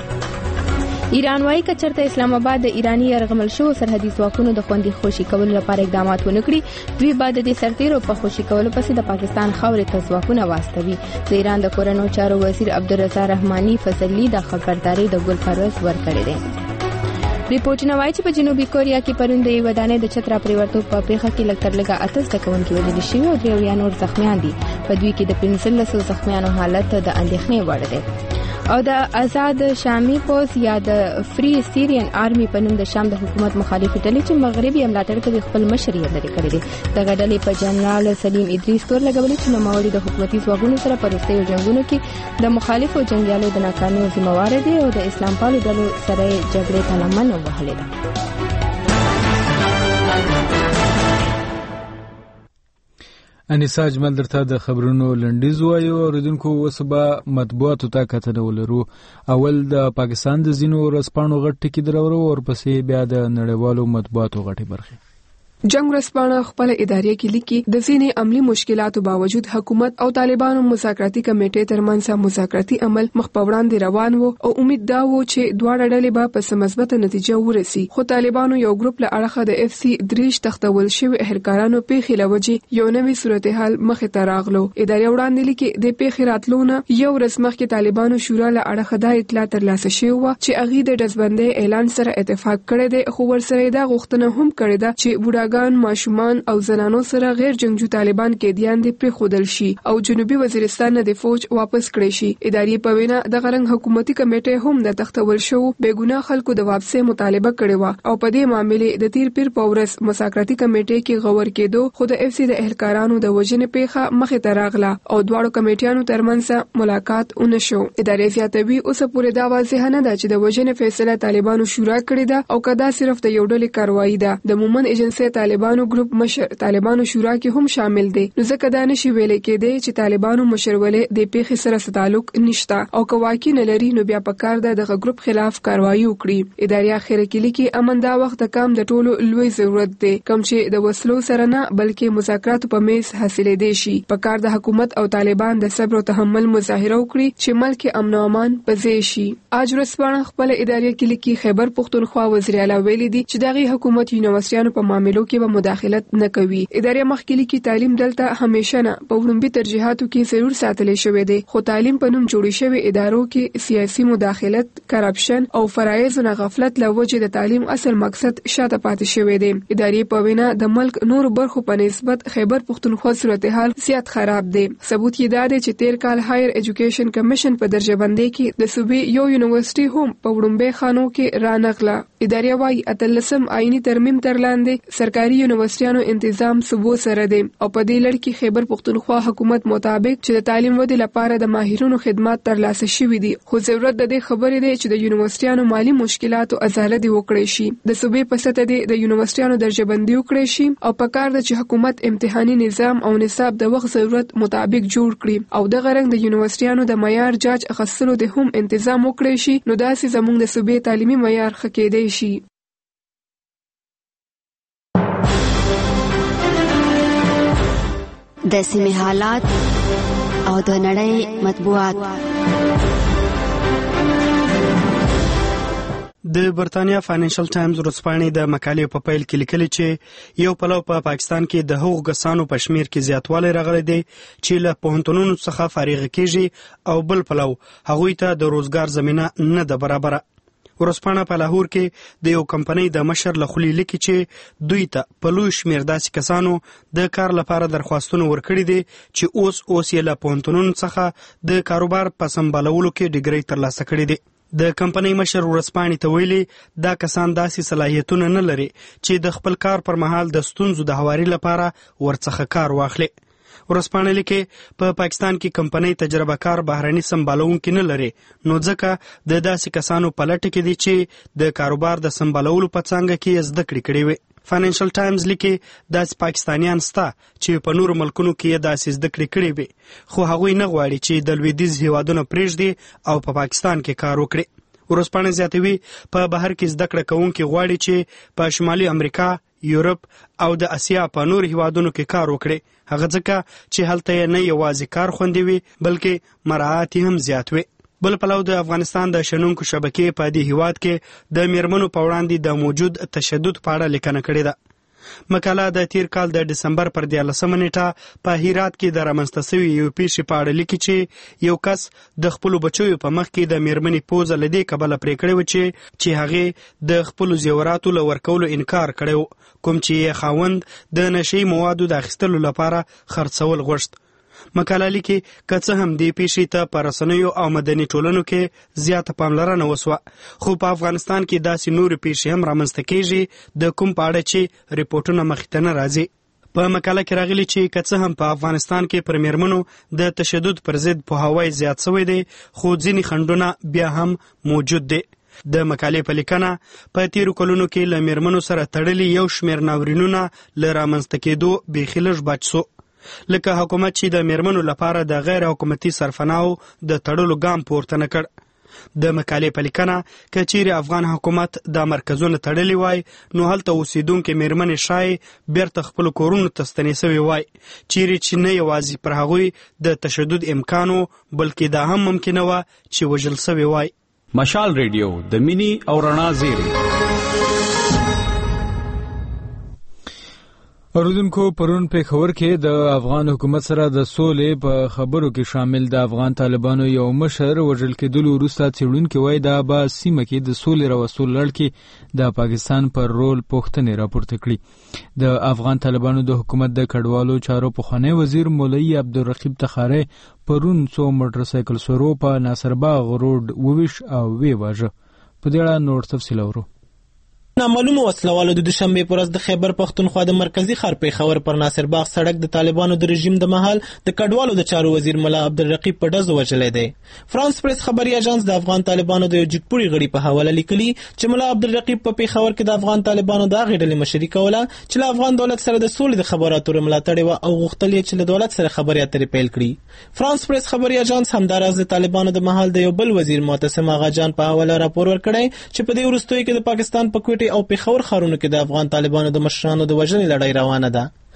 ایران وايي که چېرته اسلام آباد د ایرانی یرغمل شوو سرحدي ځواکونو د خوندي خوشي کولو لپاره اقدامات ونه کړي دوی بعد د سرتیرو په خوشي کولو پسې د پاکستان خاورې ته ځواکونه واستوي. د ایران د کورنو چارو وزیر عبدالرضا رحماني فضلي د خبرداري د ګل پرویز ورکړې ده. ریپورټونه وايي چې په جنوبي کوریا کې پرون د یوې ودانۍ د چترا پریورتو په پیښه کې لږ تر لږه اته زده کوونکي وژل شوي او درې اویا نور زخمیان دي. په دوی کې د پنځلسو زخمیانو حالت د اندېښنې وړ دی. او د آزاد شامي پوز یا د فری سیرین آرمي په نوم د شام د حکومت مخالف ډلې چې مغربي ملاتړ کوي خپل مشر یې لري کړی دی. دغه ډلې په جنرال سلیم ادریس تور لګولې چې نوموړي د حکومتي ځواکونو سره په وروستیو جنګونو کې د مخالفو جنګیالو د ناکامۍ ذمہوار دي او د اسلام پالو ډلو سره جګړې ته لمن وهلې ده. انیسا اجمل درته د خبرونو لنډیز وایو. اوریدونکو اوس به مطبوعاتو ته کتنه ولرو. اول د پاکستان د ځینو ورځپاڼو غټ ټکي درورو او ورپسې بیا د نړیوالو مطبوعاتو غټې برخې. جنگ ورځپاڼه خپل ادارې کې لیکي د ځینې عملی مشکلاتو باوجود حکومت او طالبانو مذاکراتي کمیټې ترمنځ مذاکراتي عمل مخ په وړاندې روان وو او امید دا و چې دواړه ډلې به په مثبت نتیجه ورسي. خو طالبانو یو ګروپ له اړخه د اف سی دریش تختول شوی اهلکارانو پیښې لوجې یو نوې صورتحال مخې ته راغلو. ادارې وړاندې لیکي د پیښې راتلونه یو ورځ مخکې طالبانو شورا له اړخه دا اطلاع ترلاسه شوې و چې هغه د دزبندۍ اعلان سره اتفاق کړی دی خو ورسره دا غوښتنه هم کړې ده چې بوډا ګان ماشومان او زنانو سره غیر جنگجو طالبان قیدیان دي پرې خودل شي او جنوبي وزیرستان نه د فوج واپس کړي شي. ادارې په وینا د غرنګ حکومتي کمیټې هم د تختول شو بیګناه خلکو د واپسې مطالبه کړې و او په دې معاملې د تیر پیر پورس مذاکراتي کمیټې کې غور کېدو خو د اف سی د اهلکارانو د وژنې پیښه مخې ته راغله او دواړو کمیټیانو ترمنځ ملاقات ونشو. ادارې زیاتوي اوس پورې دا واضح نه ده چې د وژنې فیصله طالبانو شورا کړې ده او کدا صرف د یو ډلې کاروایی ده. د مومن ایجنسی طالبانو ګروپ مشر طالبانو شورا کې هم شامل دي. نو ځکه دا نشي ویل کېدی چې طالبانو مشر ولې د پیښې سره تعلق نشته او کواکی نه لري نو بیا پکار ده د غروپ خلاف کاروایی وکړي. ادارې اخر کې لیکي امن دا وخت کم د ټولو لوی ضرورت دی کوم چې د وسلو سره نه بلکې مذاکراتو په میز حاصلې دي شي. پکار د حکومت او طالبان د صبر او تحمل مظاهره وکړي چې ملک امن او امان پځې شي. اج ورځپاڼه خپل ادارې کې لیکي خیبر پختونخوا وزیر اعلی ویلي دي چې دغه حکومت یونیورسيانو په معاملو کې به مداخلت نه کوي. ادارې مخکې لیکي تعلیم دلته همیشه نه په وړاندې ترجیحاتو کې ضرور ساتل شوی دی، خو تعلیم په نوم جوړ شوی ادارو کې سیاسي مداخلت، کرپشن او فرایض نه غفلت لوجه د تعلیم اصل مقصد شاته پاتې شوی دی. ادارې په وینا د ملک نور برخو په نسبت خیبر پختونخوا صورتحال زیات خراب دی. ثبوت یې دا دی چې تیر کال هایر ایجوکیشن کمیشن په درجه بندۍ کې د صوبې یو یونیورسيټي هم په وړاندې خانو کې رانغله. ادارې وايي اتلسم آئینی ترمیم تر لاندې سرکاري یونیورسيټیانو انتظام صوبو سره دی او په دې لړ کې خیبر پختونخوا حکومت مطابق چې د تعلیم ودې لپاره د ماهرونو خدمات ترلاسه شوي دي، خو ضرورت د دې خبرې دی چې د یونیورسيټیانو مالی مشکلاتو ازاله دی وکړي شي، د صوبې په سطح دی د یونیورسيټیانو درجه بندي وکړي شي او په کار د چې حکومت امتحاني نظام او نصاب د وخت ضرورت مطابق جوړ کړي او د غرنګ د یونیورسيټیانو د معیار جاج اخیستلو د هم تنظیم وکړي شي، نو داسې زموږ د صوبې تعلیمي معیار ښه کېدای شي. د سیمې حالات او د نړۍ مطبوعات. د برتانیا فاینانشل ټایمز ورځپاڼې د مقالې په پیل کې لیکلي چې یو پلو په پاکستان کې د هغو کسانو په شمیر کې زیاتوالی راغلی دی چې له پوهنتونونو څخه فارغ کیږي او بل پلو هغوی ته د روزګار زمینه نه ده برابره. ورځپاڼه په لاهور کې د یو کمپنۍ د مشر له خولې لیکي چې دوی ته په لوی شمیر داسې کسانو د کار لپاره درخواستونه ورکړي دي چې اوس اوس یې له پوهنتونونو څخه د کاروبار په سمبالولو کې ډیګري ترلاسه کړي دي. د کمپنۍ مشر ورځپاڼې ته ویلي دا کسان داسې صلاحیتونه نه لري چې د خپل کار پر مهال د ستونزو د هواري لپاره ورڅخه کار واخلي. ورځپاڼه لیکي په پاکستان کې کمپنۍ تجربه کار بهرني سمبالونکي نه لري، نو ځکه د داسې کسانو په لټه کې دي چې د کاروبار د سمبالولو په څانګه کې زده کړې کړې وي. فاینانشل ټایمز لیکي داسې پاکستانیان سته چې په نورو ملکونو کې داسې زده کړې کړې وي، خو هغوی نه غواړي چې د لویدیځ هیوادونه پرېږدي او په پاکستان کې کار وکړي. ورځپاڼه زیاتوي په بهر کې زده کړه کوونکي غواړي چې په شمالي امریکا، یورپ او د اسیا په نور هیوادونو کې کار وکړي، هغه ځکه چې هلته نه یوازې کار خوندي وي بلکې مراعات هم زیات وي. بل پلو د افغانستان د شنونکو شبکې په دې هیواد کې د میرمنو په وړاندې د موجود تشدد په اړه لیکنه کړې ده. مقاله د تیر کال د دسمبر پر دیارلسمه نیټه په هرات کې د رامنځته شوې یو پیښې په اړه لیکي چې یو کس د خپلو بچیو په مخ کې د میرمنې پوزه له دې کبله پرې کړې وه چې چې هغې د خپلو زیوراتو له ورکولو انکار کړی و، کوم چې یې خاوند د نشهیي موادو د اخیستلو لپاره خرڅول غوښت. مقاله لیکي که څه هم دې پیښې ته په رسنیو او مدني ټولنو کې زیاته پاملرنه وسوه، خو په افغانستان کې داسې نورې پیښې هم رامنځته کېږي د کوم په اړه چې ریپورټونه مخې ته نه راځي. په مقاله کې راغلي چې که څه هم په افغانستان کې پر میرمنو د تشدد پر ضد پوهاوی زیات شوی دی، خو ځینې خنډونه بیا هم موجود دي. د مقالې په لیکنه په تیرو کلونو کې له میرمنو سره تړلي یو شمېر ناورینونه له رامنځته کېدو بیخي لږ بچ سو، لکه حکومت چې د میرمنو لپاره د غیر حکومتي سرپناهو د تړلو ګام پورته نه کړ. د مقالې په لیکنه که چیرې افغان حکومت دا مرکزونه تړلي وای، نو هلته اوسېدونکې میرمنې شاید بیرته خپلو کورونو ته ستنې سوې وای، چیرې چې نه یوازې پر هغوی د تشدد امکان و بلکې دا هم ممکنه وه چې وژل سوې وای. مشال ریډیو د مینی او رڼا زیری. اوریدونکو پرون پېښور کې د افغان حکومت سره د سولې په خبرو کې شامل د افغان طالبانو یو مشر وژل کېدلو وروسته څېړونکي وایي دا به سیمه کې د سولې راوستلو لړ کې د پاکستان پر رول پوښتنې راپورته کړي. د افغان طالبانو د حکومت د کډوالو چارو پخوانی وزیر مولوي عبدالرقیب تخاری پرون څو موټر سایکل سورو په ناصرباغ روډ وویش او وی واژه. په دې اړه نور تفصیل اورو. نامعلومو وسلوالو د دوشنبه پر ورځ د خیبر پختونخوا د مرکزی ښار پېښور پر ناصرباغ سړک د طالبانو د رژیم د مهال د کډوالو د چارو وزیر ملا عبدالرقیب په ډزو وژلی دی. فرانس پریس خبري اژانس د افغان طالبانو د یو جګپوړي غړي په حواله لیکلي چې ملا عبدالرقیب په پېښور کې د افغان طالبانو د هغې ډلې مشري کوله چې له افغان دولت سره د سولې د خبرو اترو ملاتړ وه او غوښتل یې چې له دولت سره خبرې اترې پیل کړي. فرانس پریس خبري اژانس همداراز د طالبانو د مهال د یو بل وزیر معتصم آغاجان په حواله راپور ورکړی چې په دې وروستیو کې د پاکستان په کوټې او پېښور ښارونو کې د افغان طالبانو د مشرانو د وژنې لړۍ روانه ده.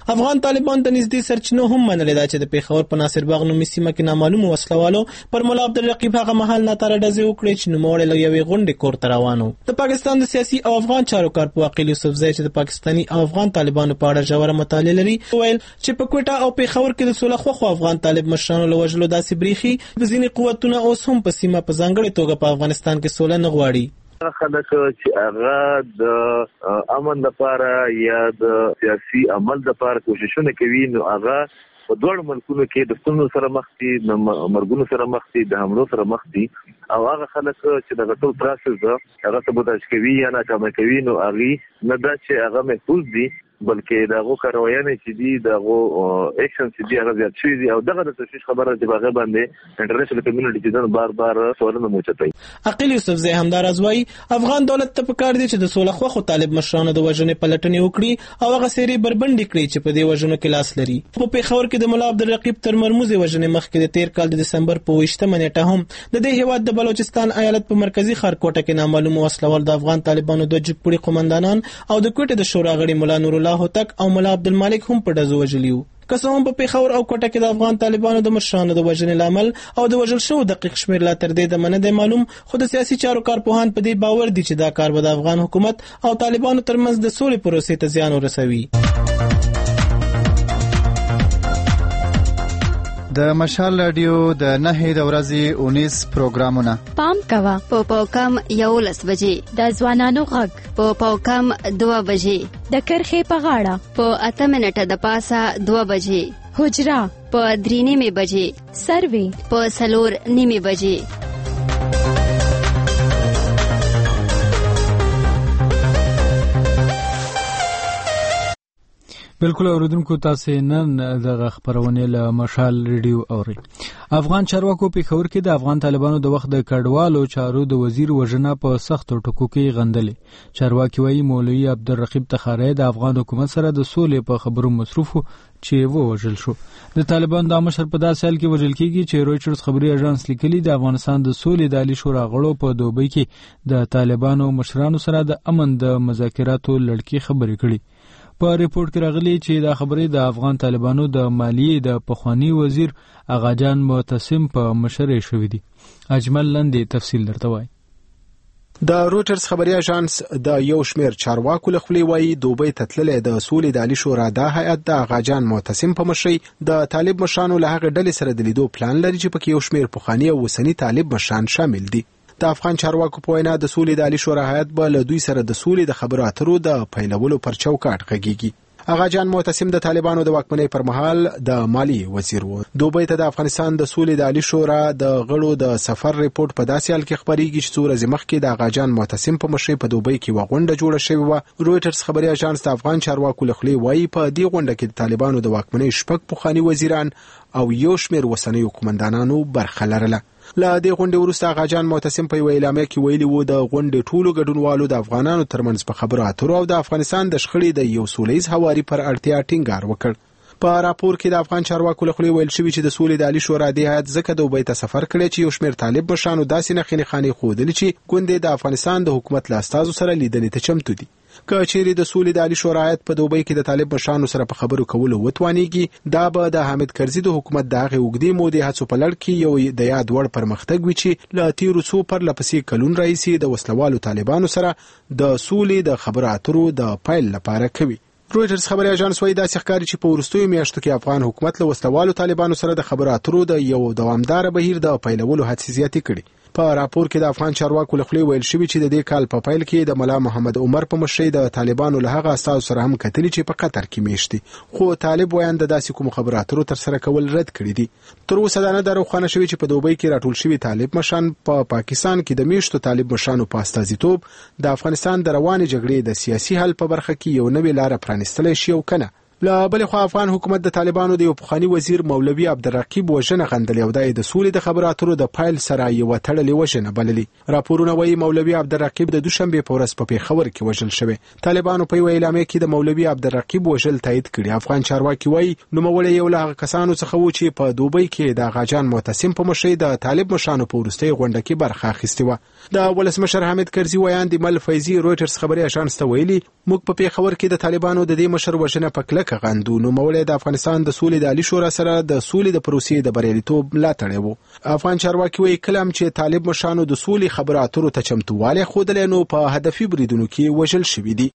افغان طالبان د نږدې سرچینو هم منلې ده چې د پیښور په ناصرباغ نومي سیمه کې نامعلومو وسلوالو پر ملا عبدالرقیب هغه مهال ناتاره ډزې وکړې چې نوموړی له یوې غونډې کور ته روان و. د پاکستان د سیاسي او افغان چارو کارپوه عقیل یوسفزی چې د پاکستاني او افغان طالبانو په اړه ژوره مطالعه لري ویل چې په کوټه او پیښور کې د سوله خوښو افغان طالب مشرانو له وژلو داسې بریښي چې ځینې قوتونه اوس هم په سیمه په ځانګړې توګه په افغانستان کې سوله نه غواړي. خلک چې هغه د امن لپاره یا د سیاسي عمل لپاره کوششونه کوي نو هغه په دوه ملکونو کې د ستونزو سره مخ دي، د مرګونو سره مخ دي، د حملو سره مخ دي او هغه خلک چې د غټول پروسس هغه سبوتاژ کوي یا ناکامه کوي نو هغه نه دا چې هغه محفوظ دي بلکې دغه کاروایانه چې دي دغه اکشن چې دي هغه زیات شوی دي او دغه د تشویش خبره چې هغه باندې انټرنیشنل کمیونټي چې بار بار سوالونه موچتای. عقیل یوسفزی همدار ازوای افغان دولت ته پکار دي چې د سوله خوخو طالب مشرانو د وژنې پلټنې وکړي او هغه سری بربندي کړي چې په دې وژنو کې لاس لري. په پیښور کې د ملا عبدالرقیب تر مرموزي وژنې مخکې د تیر کال د دسمبر په ویشتمه نیټه هم د دې هیواد د بلوچستان ایالت په مرکزی ښارکوټه کې نامعلومه وسلوال د افغان طالبانو د جګپوړي قومندانان او د کوټې د شورا غړي مولا نور الله هوتک او مولا عبدالمالک هم په ډزو وژلیو. که څه هم په پیښور او کوټه کې د افغان طالبانو د مشرانو د وژنې لامل او د وژل شوو دقیق شمېر لا تر دې دمه نه دی معلوم، خو د سیاسي چارو کارپوهان په دې باور دي چې دا کار به د افغان حکومت او طالبانو ترمنځ د سولې پروسې ته زیان ورسوي. د مشال رادیو د نهي د ورځې اونیس پروګرامونه پام کوا په پاوکم یولس بجې د ځوانانو غږ په پاوکم دوه بجې د کرخې په غاړه په اته منټه د پاسه دوه بجې حجرا په درې نیمې بجې سروي په څلور نیمې بجې. بالکل اوریدونکو تاسو نن د خبرونه له مشال ریډیو اوري. افغان چارواکو په خبر کې د افغان طالبانو د وخت د کډوالو چارو د وزیر وژنه په سخت ټکو کې غندلې. چارواکي وايي مولوی عبدالرقیب تخاری د افغان حکومت سره د سولې په خبرو مصروف چې و وژل شو. د طالبان د مشر په داسې حال کې وژل کیږي چې رويټرز خبري اژانس لیکلي د افغانستان د سولې د عالی شورا غړو په دوبۍ کې د طالبانو مشرانو سره د امن د مذاکراتو لړکی خبرې کړي. په ریپورت کې راغلي چې دا خبرې د افغان طالبانو د مالیې د پخوانی وزیر اغاجان معتصم په مشرۍ شوې دي. اجمل لندې تفصیل درته وایي. د رويټرز خبري اژانس د یو شمېر چارواکو له خولې وایي دوبۍ ته تللی د سولې د عالی شورا د هیئت د اغاجان معتصم په مشرۍ د طالب مشرانو له هغې ډلې سره د لیدو پلان لري چې پکې یو شمېر پخواني او اوسني طالب مشران شامل دي. د افغان چارواکو په وینا د سولې د عالی شورا هیئت به له دوی سره د سولې د خبرو اترو د پیلولو پر چوکاټ غږیږي. اغاجان معتصم د طالبانو د واکمنۍ پر مهال د مالی وزیر و. دوبۍ ته د افغانستان د سولې د عالی شورا د غړو د سفر ریپورت په داسې حال کې خبرېږي چې څو ورځې مخکې د اغاجان معتصم په مشرۍ په دوبۍ کې یوه غونډه جوړه شوې وه. رويټرز خبري اژانس د افغان چارواکو له خولې وایي په دې غونډه کې د طالبانو د واکمنۍ شپږ پخواني وزیران او یو شمېر اوسنیو قومندانانو برخه لرله. له دې غونډې وروسته اغاجان معتصم په یوه اعلامیه کې ویلي وو د غونډې ټولو ګډونوالو د افغانانو ترمنځ په خبرو اترو او د افغانستان د شخړې د یو سولیز هواري پر اړتیا ټینګار وکړ. په راپور کې د افغان چارواکو له خولې ویل شوي چې د سولې د عالی شورا د هیئت ځکه دوبۍ ته سفر کړی چې یو شمېر طالب مشرانو داسې نښې نښانې ښودلې چې ګوندې د افغانستان د حکومت له استازو سره لیدنې ته چمتو دي. که چیرې د سولې د عالی شورا هیئت په دوبۍ کې د طالب مشرانو سره په خبرو کولو وتوانیږي دا به د حامد کرزي د حکومت د هغې اوږدې مودې هڅو په لړ کې یو د یاد وړ پرمختګ وي چې له تیرو څو پرله پسې کلونو راهیسې د وسلوالو طالبانو سره د سولې د خبرو اترو د پیل لپاره کوي. رويټرز خبري اژانس وايي داسې ښکاري چې په وروستیو میاشتو کې افغان حکومت له وسلوالو طالبانو سره د خبرو اترو د یو دوامداره بهیر د پیلولو هڅې زیاتې کړي. په راپور کې د افغان چارواکو له خولې ویل شوي چې د دې کال په پیل کې د ملا محمد عمر په مشرۍ د طالبانو له هغه استازو سره هم کتلي چې په قطر کې میشت دي، خو طالب ویان د داسې کومو خبرو اترو ترسره کول رد کړي دي. تر اوسه دا نه ده روښانه شوي چې په دوبۍ کې راټول شوي طالب مشران په پا پاکستان کې د میشتو طالب مشرانو په استازیتوب د افغانستان د روانې جګړې د سیاسي حل په برخه کې یو نوې لاره پرانیستلی شي او کنه. له بلې خوا افغان حکومت د طالبانو د یو پخواني وزیر مولوي عبدالرقیب وژنه غندلې او دا یې د سولې د خبرو اترو د پیل سره یوه تړلې وژنه بللې. راپورونه وایي مولوي عبدالرقیب د دوشنبې په ورځ په پیښور کې وژل شوی. طالبانو په یوه اعلامیه کې د مولوي عبدالرقیب وژل تایید کړي. افغان چارواکي وایي نوموړی یو له هغه کسانو څخه و چې په دوبۍ کې د اغاجان معتصم په مشرۍ د طالب مشرانو په وروستۍ غونډه کې برخه اخیستې وه. د ولسمشر حامد کرزي ویان د مل فیضي رويټرز خبري اژانس ته ویلي موږ په پیښور کې د طالبانو د دې مشر وژنه په کلک کلکه غندو. نوموړی د افغانستان د سولې د عالی شورا سره د سولې د پروسې د بریالیتوب ملاتړی وو. افغان چارواکي وایي کله هم چې طالب مشرانو د سولې خبرو اترو ته چمتووالی ښودلی نو په هدفي بریدونو کې وژل شوي دي.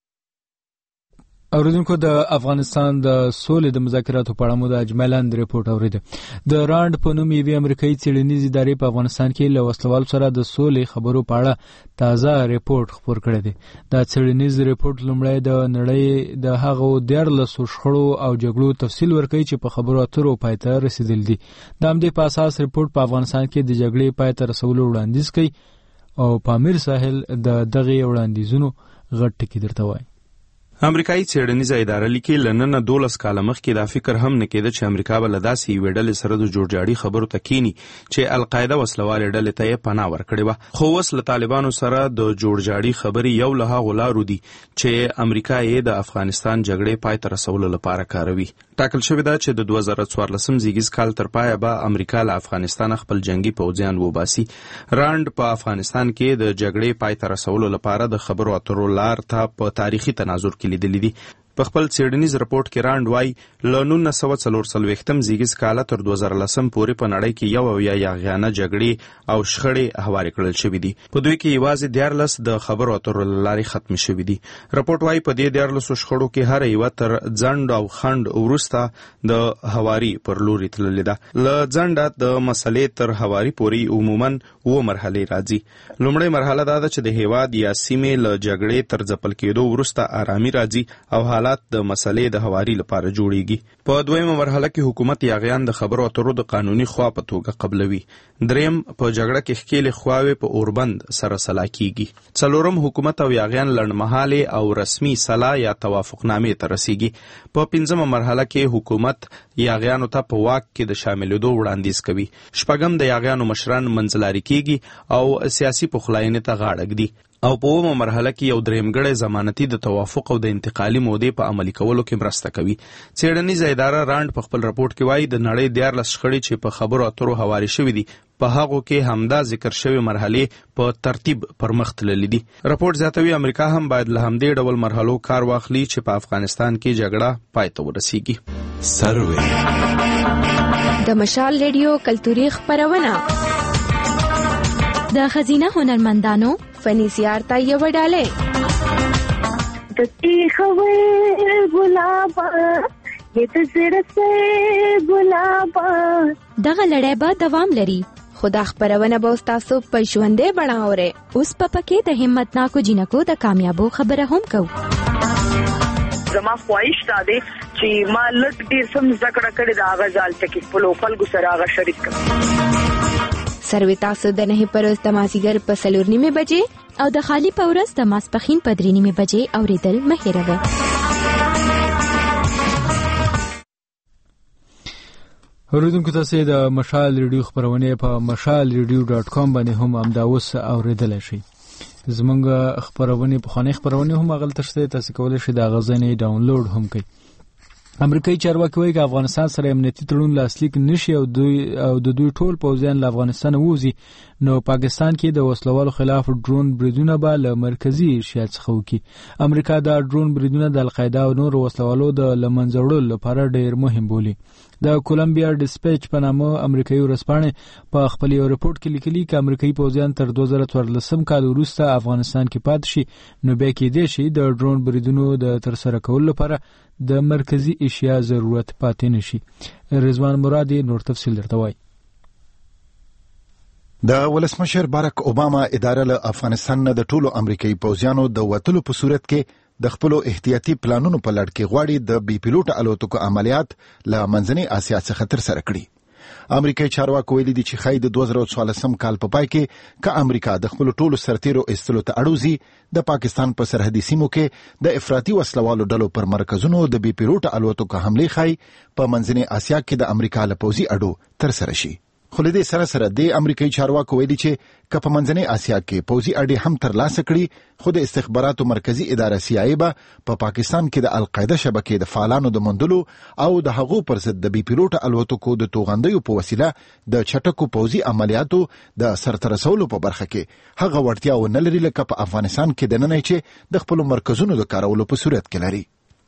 اوریدونکو د افغانستان د سولې د مذاکراتو په اړه مو د اجملاند ریپورت اوریده. د راند په نوم یوې امریکایي څېړنیزې ادارې په افغانستان کې له وسلوالو سره د سولې خبرو په اړه تازه ریپورت خپور کړی دی. دا څېړنیز ریپورت لومړی د نړۍ د هغو دیارلسو شخړو او جګړو تفصیل ورکوي چې په خبرو اترو پای ته رسېدل دي. د همدې په اساس ریپورت په افغانستان کې د جګړې پای ته رسولو وړاندیز کوي او پامیر ساحل د دغې وړاندیزونو غټ ټکي درته وایي. امریکایي څېړنیزه اداره لیکي لننه دولس کاله مخکې دا فکر هم نه کېده چې امریکا به له داسې یوې ډلې سره د جوړجاړي خبرو ته کینی چې القاعده وسلوالې ډلې ته یې پناه ورکړې وه. خو اوس له طالبانو سره د جوړجاړي خبرې یو له هغو لارو دي چې امریکا یې د افغانستان جګړې پای ته رسولو لپاره کاروي. ټاکل شوې ده چې د دوه زره څوارلسم زیږیز کال تر پایه به امریکا له افغانستان خپل جنگي پوځیان وباسي. راند په افغانستان کې د جګړې پای ته رسولو لپاره د خبرو اترو لار ته په تاریخي تناظر کې لیدلې دي. په خپل څېړنیز رپورټ کې راند وایي له نولس سوه څلور څلوېښتم زیږیز کاله تر دوه زره لسم پورې په نړۍ کې یو اویا یاغیانه جګړې او شخړې هوارې کړل شوي دي. په دوی کې یوازې دیارلس د خبرو اترو له لارې ختمې شوي دي. رپورټ وایي په دې دیارلسو شخړو کې هره یوه تر ځنډ او خنډ وروسته د هواري پر لوري تللې ده. له ځنډه د مسلې تر هواري پورې عموما اووه مرحلې راځي. لومړۍ مرحله دا ده چې د هیواد یا سیمې له جګړې تر ځپل کېدو وروسته آرامي راځي او حالات د مسلې د هواري لپاره جوړیږي. په دویمه مرحله کې حکومت یاغیان د خبرو اترو د قانوني خوا په توګه قبلوي. دریم په جګړه کې ښکېلې خواوې په اوربند سره سلا کیږي. څلورم حکومت او یاغیان لنډمهالې او رسمي سلا یا توافقنامې ته رسیږي. په پنځمه مرحله کې حکومت یاغیانو ته په واک کې د شاملېدو وړاندیز کوي. شپږم د یاغیانو مشران منځلاري کیږي او سیاسي پخلاینې ته غاړه ږدي. او په اومه مرحله کې یو درېمګړی ضمانتي د توافق او د انتقالي مودې په عملي کولو کې مرسته کوي. څېړنیزه اداره راند په خپل رپورټ کې وایي د نړۍ دیارلس شخړې چې په خبرو اترو هوارې شوي دي په هغو کې همدا ذکر شوي مرحلې په ترتیب پر مخ تللي دي. رپورټ زیاتوي امریکا هم باید له همدې ډول مرحلو کار واخلي چې په افغانستان کې جګړه پای ته ورسیږي. سروې د مشال ریډیو کلتوري خپرونه د خزینه هنرمندانو فنی سیارتا یو ډاله د تیخوي ګلابا د زړه ګلابا دغه لړۍ به دوام لري. خدا خبرونه به تاسو په ژوندې بڼه اورئ. اوس په پکې د همتناکو جنکو د کامیابو خبره هم کوو. زما خواهش دا دی چې ما لږ ډیر سم زکړه کړې د هغه ځال ټکی په لوکل ګو سره هغه شریک کړم. سروي تاسو د نه پروز د مازیګر په څلور نیمه بجې او د خالی پورز د ماسپخین په درې نیمه بجې اوریدل مه هېروئ. اوریدونکو تاسو د مشال ریډیو خبرونه په مشال ریډیو ډاټ کام باندې هم امداوس اوریدل شي. زمونږ خبرونه په خانه خبرونه هم غلط شته تاسو کولای شئ د غزنې ډاونلوډ هم کړئ. امریکایي چارواکي وایي چې افغانستان سره امنیتي تړون لاسلیک نشي او دوی او د دوی ټول پوځیان له افغانستان ووزي نو پاکستان کې د وسلوالو خلاف ډرون بریدونه به له مرکزی ایشیا څخه وکړي. امریکا دا ډرون بریدونه د القاعده او نور وسلوالو د لمنځه وړلو لپاره ډېر مهم بولي. د کولمبیا ډیسپیچ په نامه امریکایي ورځپاڼې په خپل یو رپورټ کې لیکلي چې امریکایي پوځیان تر دوه زره څوارلسم کال وروسته افغانستان کې پاتې شي نو بیا کېدای شي د ډرون بریدونو د ترسره کولو لپاره د مرکزی ایشیا ضرورت پاتې نشي. رضوان مرادي نور تفصیل درته وایي. د ولسمشر باراک اوباما اداره له افغانستان نه د ټولو امریکایي پوځیانو د وتلو په صورت کې د خپل احتیاطي پلانونو په لړ کې غواړي د بي پیلوټ الوتکو عملیات له منځنۍ اسیا څخه تر سره کړي. امریکایي چارواکو ویلي دي چې ښایي د دوه زره څوارلسم کال په پای کې که امریکا د خپل ټولو سرتیرو ایستلو ته اړوزي د پاکستان په سرحدي سیمو کې د افراطي وسلوالو ډلو پر مرکزونو د بي پیلوټ الوتکو حملې ښایي په منځنۍ اسیا کې د امریکا له پوځي اډو تر سره شي. خو له دې سره سره د امریکایي چارواکو ویلي چې که په منځنۍ اسیا کې پوځي اډې هم ترلاسه کړي خو د استخباراتو مرکزی اداره سی آی به په پاکستان کې د القاعده شبکې د فعالانو د موندلو او د هغو پر ضد د بي پیلوټ الوتکو د توغندیو په وسیله د چټکو پوځي عملیاتو د سرته رسولو په برخه کې هغه وړتیا ونه لري لکه په افغانستان کې دننه چې د خپل مرکزونو د کارولو په صورت کې لري.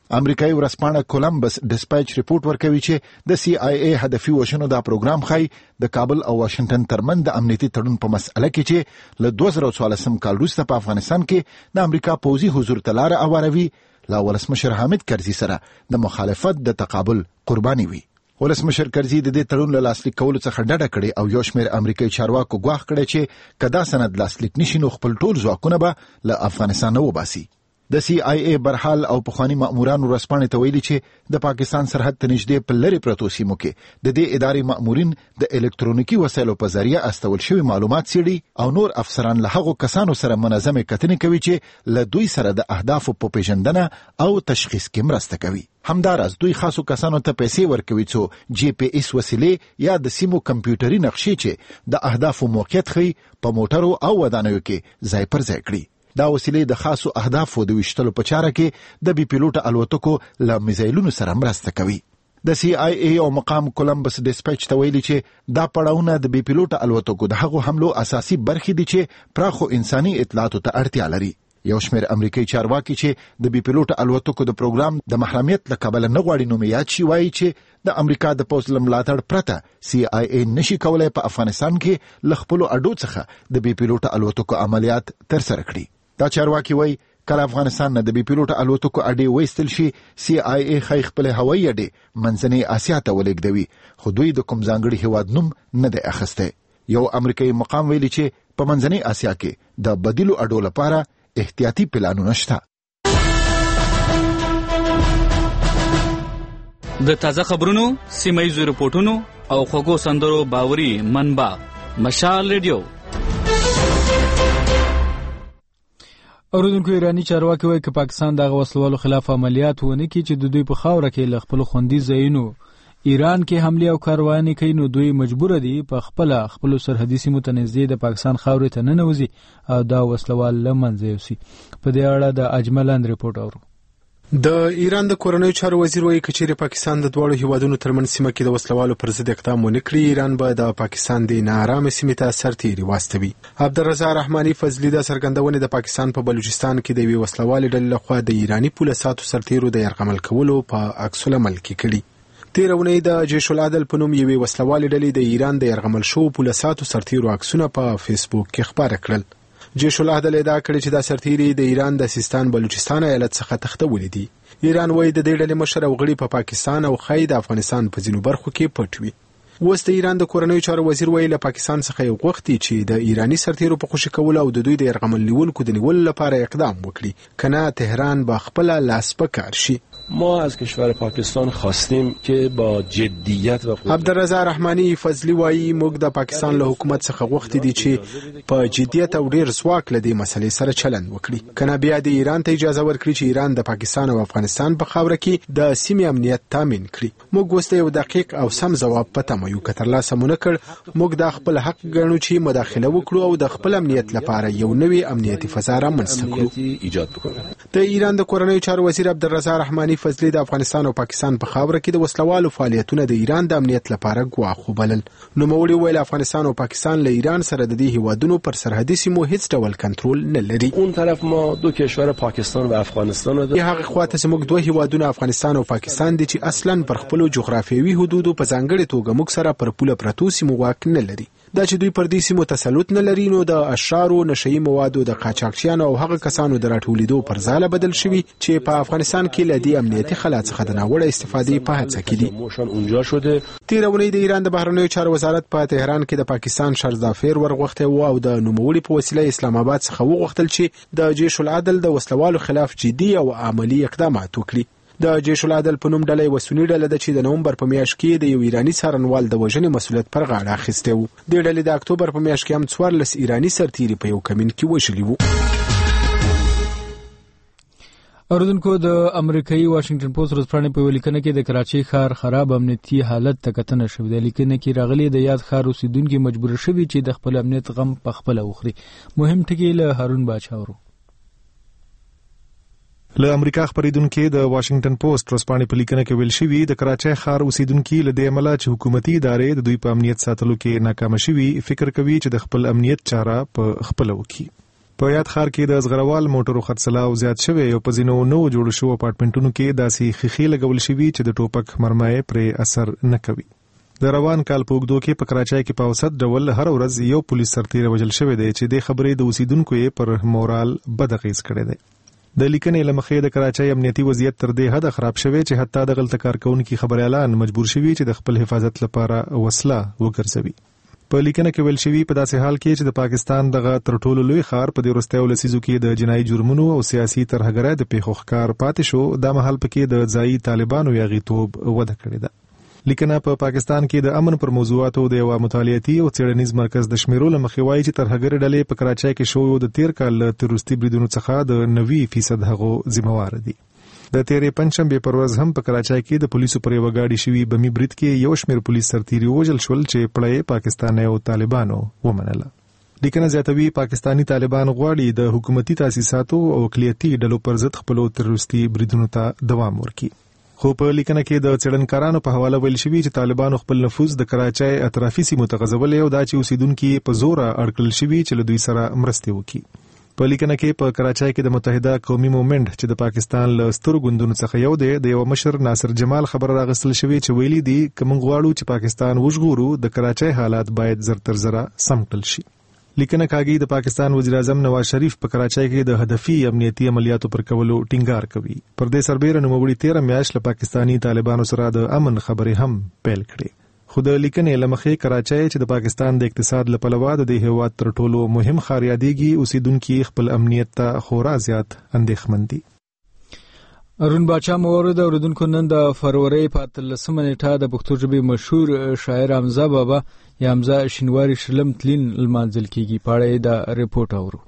امریکایي ورځپاڼه کولمبس ډیسپیچ ریپورت ورکوي چې د سی آی ای هدفي وژنو دا پروګرام ښایي د کابل او واشنگټن ترمنځ د امنیتي تړون په مسأله کې چې له دوه زره څوارلسم کال وروسته په افغانستان کې د امریکا پوځي حضور ته لاره هواروي له ولسمشر حامد کرزي سره د مخالفت د تقابل قرباني وي. ولسمشر کرزي د دې تړون له لاسلیک کولو څخه ډډه کړې او یو شمېر امریکایي چارواکو ګواښ کړی چې که دا سند لاسلیک نشي نو خپل ټول ځواکونه به له افغانستانه وباسي. د سی آی ای برحال او پخوانی ماموران ورځپاڼې ته ویلي چې د پاکستان سرحد ته نږدې په لرې پرتو سیمو کې د دې ادارې مامورین د الکترونیکي وسایلو په ذریعه استول شوي معلومات څېړي او نور افسران له هغو کسانو سره منظمې کتنې کوي چې له دوی سره د اهدافو په پیژندنه او تشخیص کې مرسته کوي. همداراز دوی خاصو کسانو ته پیسې ورکوي څو جی پی ایس وسیلې یا د سیمو کمپیوټري نقشې چې د اهدافو موقعیت ښیي په موټرو او ودانیو کې ځای پر ځای کړي. دا وسیلې د خاصو اهدافو د ویشتلو په چاره کې د بي پیلوټه الوتکو له میزایلونو سره مرسته کوي. د سی آی ای او مقام کولمبس ډیسپیچ ته ویلي چې دا پړاوونه د بي پیلوټه الوتکو د هغو حملو اساسي برخې دي چې پراخو انساني اطلاعاتو ته اړتیا لري. یو شمېر امریکایي چارواکي چې د بي پیلوټه الوتکو د پروګرام د محرمیت له کبله نه غواړي نوم یاد شي وایي چې د امریکا د پوځ له ملاتړ پرته سی آی ای نشي کولای په افغانستان کې له خپلو اډو څخه د بي پیلوټه الوتکو عملیات ترسره کړي. دا چارواکي وایي کله افغانستان نه د بي پیلوټه الوتکو اډې وایستل شي سی آی ای ښایي خپلې هوایي اډې منځنۍ اسیا ته ولېږدوي خو دوی د کوم ځانګړي هیواد نوم نه دی اخیستی. یو امریکایي مقام ویلي چې په منځنۍ اسیا کې د بدیلو اډو لپاره احتیاطي پلانونه شته. د تازه خبرونو، سیمه‌ییزو رپورټونو او خوږو سندرو باوري منبع مشال ریډیو. اوریدونکو ایرانی چارواکي وایي که پاکستان دغه وسلوالو خلاف عملیات ونه کړي چې د دوی په خاوره کې له خپلو خوندي ځایونو ایران کې حملې او کاروانې کوي نو دوی مجبور دي په خپله خپلو سرحدي سیمو ته نږدې د پاکستان خاورې ته ننوځي او دا وسلوال له منځه یوسي. په دې اړه د اجملاند رپورټ اورو. د ایران د کورنیو چارو وزیر وایي که چیرې پاکستان د دواړو هیوادونو ترمنځ سیمه کې د وسلوالو پر ضد اقدام ونه کړي ایران به د پاکستان د ناارامه سیمې ته سرتیري واستوي. عبدالرضا رحماني فضلي د څرګندونې د پاکستان په بلوچستان کې د یوې وسلوالې ډلې لخوا د ایراني پوله ساتو سرتیرو د یرغمل کولو په عکس العمل کې کړي. تېره اونۍ د جیش العدل په نوم یوې وسلوالې ډلې د ایران د یرغمل شوو پوله ساتو سرتیرو عکسونه په فیسبوک کې خپاره کړل. جیش العدل ادعا کړې چې دا سرتیري د ایران د سیستان بلوچستان ایالت څخه تښتولي دي. ایران وایي د دې ډلې مشر او غړي په پا پاکستان او ښایي د افغانستان په ځینو برخو کې پټ وي. اوس د ایران د کورنیو چارو وزیر وایي له پاکستان څخه یې غوښتي چې د ایراني سرتیرو په خوشي کولو او د دوی د یرغمل نیونکو د نیولو لپاره اقدام وکړي کنه تهران به خپل لاس په کار شي. ما از کشور پاکستان خواستیم که با جدیت و عبدالرضا رحماني فضلي وایي موږ د پاکستان له حکومت څخه غوښتي دي چې په جدیت او ډیر ځواک له دې مسلې سره چلند وکړي کنه بیا د ایران ته اجازه ورکړي چې ایران د پاکستان او افغانستان په خاوره کې د سیمې امنیت تامین کړي. موږ اوس یو دقیق او سم ځواب په تمه یو که ترلاسه مو نه کړ موږ د خپل حق ګڼو چې مداخله وکړو او د خپل امنیت لپاره یو نوی امنیتي فضا رامنځته کړو. د ایران د کورنیو چارو وزیر عبدالرضا رحماني فضلي د افغانستان او پاکستان په خاوره کې د وسلوالو فعالیتونه د ایران د امنیت لپاره ګواښ وبلل. نوموړي ویل افغانستان او پاکستان له ایران سره د دې هیوادونو پر سرحدي سیمو هیڅ ډول کنټرول نه لري. اون طرف ما دو کشور پاکستان و افغانستان داریم. هغه خواته زموږ دوه هیوادونه افغانستان او پاکستان دي چې اصلا پر خپل جغرافیوي حدودو په ځانګړي توګه موږ سره پر پوله پرتو سیمو واک نه لري. دا چې دوی پر دې سیمو تسلط نه لري نو د اشرارو نشئی موادو د قاچاقچیانو او هغه کسانو د راټولیدو پر ځاله بدل شوي چې په افغانستان کې له دې امنیتي خلا څخه د ناوړه استفادې په هڅه کې دي. تېره اونۍ د ایران د بهرنیو چارو وزارت په تهران کې د پاکستان شرزدافیر ورغوښتی و او د نوموړي په وسیله اسلام آباد څخه وغوښتل چې د جیش العدل د وسلوالو خلاف جدي او عملی اقدامات وکړي. د جیش العدل په نوم ډله یوه سني ډله ده چې د نومبر په میاشت کې د یو ایراني څارنوال د وژنې مسؤلیت پر غاړه اخیستی و. دې ډلې د اکتوبر په میاشت کې هم څوارلس ایراني سرتیري په یو کمین کې وژلي وو. اوریدونکو د امریکایي واشنگټن پوسټ ورځپاڼې په لیکنه کې د کراچۍ ښار خراب امنیتي حالت ته کتنه شوې ده. لیکنه کې راغلي د یاد ښار اوسیدونکي مجبور شوي چې د خپل امنیت غم په خپله وخوري. مهم ټکي له هارون باچا ورو. له امریکا خبرېدونکو د واشنگټن پوسټ ورځپاڼې په لیکنه کې ویل شوي د کراچۍ ښار اوسیدونکي له دې امله چې حکومتي ادارې د دوی په امنیت ساتلو کې ناکامه شوي فکر کوي چې د خپل امنیت چاره په خپله وکړي. په یاد ښار کې د زغروال موټرو خرڅلاو زیات شوی او په ځینو نوو جوړ شوو اپارټمنټونو کې داسې خیخي لګول شوي چې د ټوپک مرمۍ پرې اثر نه کوي. د روان کال په اوږدو کې په کراچۍ کې په اوسط ډول هر ورځ یو پولیس سرتیری وژل شوی دی چې د خبرې د اوسیدونکو یې پر مورال بد اغېز کړی دی. د لیکنې له مخې د کراچۍ امنیتي وضعیت تر دې حده خراب شوی چې حتی د غلطه کارکونکي خبريالان مجبور شوي چې د خپل حفاظت لپاره وسله وګرځوي. په لیکنه کې ویل شوی په داسې حال کې چې د پاکستان دغه تر ټولو لوی ښار په دې وروستیو لسیزو کې د جنایي جرمونو او سیاسي ترهګرۍ د پیښو ښکار پاتې شو، دا مهال پکې د ځایي طالبانو یاغیتوب وده کړې ده. لیکنه په پا پاکستان کې د امن پر موضوعاتو د یو مطالعاتي او څېړنیز مرکز د شمیرو له مخې وایي چې ترهګرۍ ډلې په کراچۍ کې شویو د تیر کال له تروریستي بریدونو څخه د نوي فیصد هغو ذمہوار دي. د تیرې پنځشنبې پر ورځ هم په کراچۍ کې د پولیسو پر یوه ګاډي شوي بمي برید کې یو شمېر پولیس سرتیري ووژل شول چې پړه پاکستاني او طالبانو ومنله. لیکنه زیاتوي پاکستانی طالبان غواړي د حکومتي تاسیساتو او اقلیتي ډلو پر ضد خپلو تروریستي بریدونو ته دوام ورکړي. خو په لیکنه کې د څېړنکارانو په حواله ویل شوي چې طالبانو خپل نفوذ د کراچۍ اطرافي سیمو ته غځولی او دا چې اوسیدونکي په زوره اړ کړل شوي چې له دوی سره مرستې وکړي. په لیکنه کې په کراچۍ کې د متحده قومي مومنټ چې د پاکستان له سترو ګوندونو څخه یو دی د یو مشر ناصر جمال خبر راغستل شوی چې ویلي دي که موږ غواړو چې پاکستان وژغورو د کراچۍ حالات باید زر تر زره سم کړل شي. لیکنه کاږي د پاکستان وزیر اعظم نواز شریف په کراچۍ کې د هدفي امنیتي عملیاتو پر کولو ټینګار کوي. پر دې سربېره نوموړي تیره میاشت له پاکستانی طالبانو سره د امن خبرې هم پیل کړې. خو د لیکنې له مخې کراچۍ چې د پاکستان د اقتصاد له پلوه د دې هېواد تر ټولو مهم ښار یادېږي، اوسیدونکي خپل امنیت ته خورا زیات اندېښمن دي. ارون باچا مورد اوریدونکو نن د فروری په اتلسمه نیټه د پښتو ژبې مشهور شاعر حمزه بابا یا حمزه شینواری شلم تلین لمانځل کیږي. پاړې د ریپورت اورو.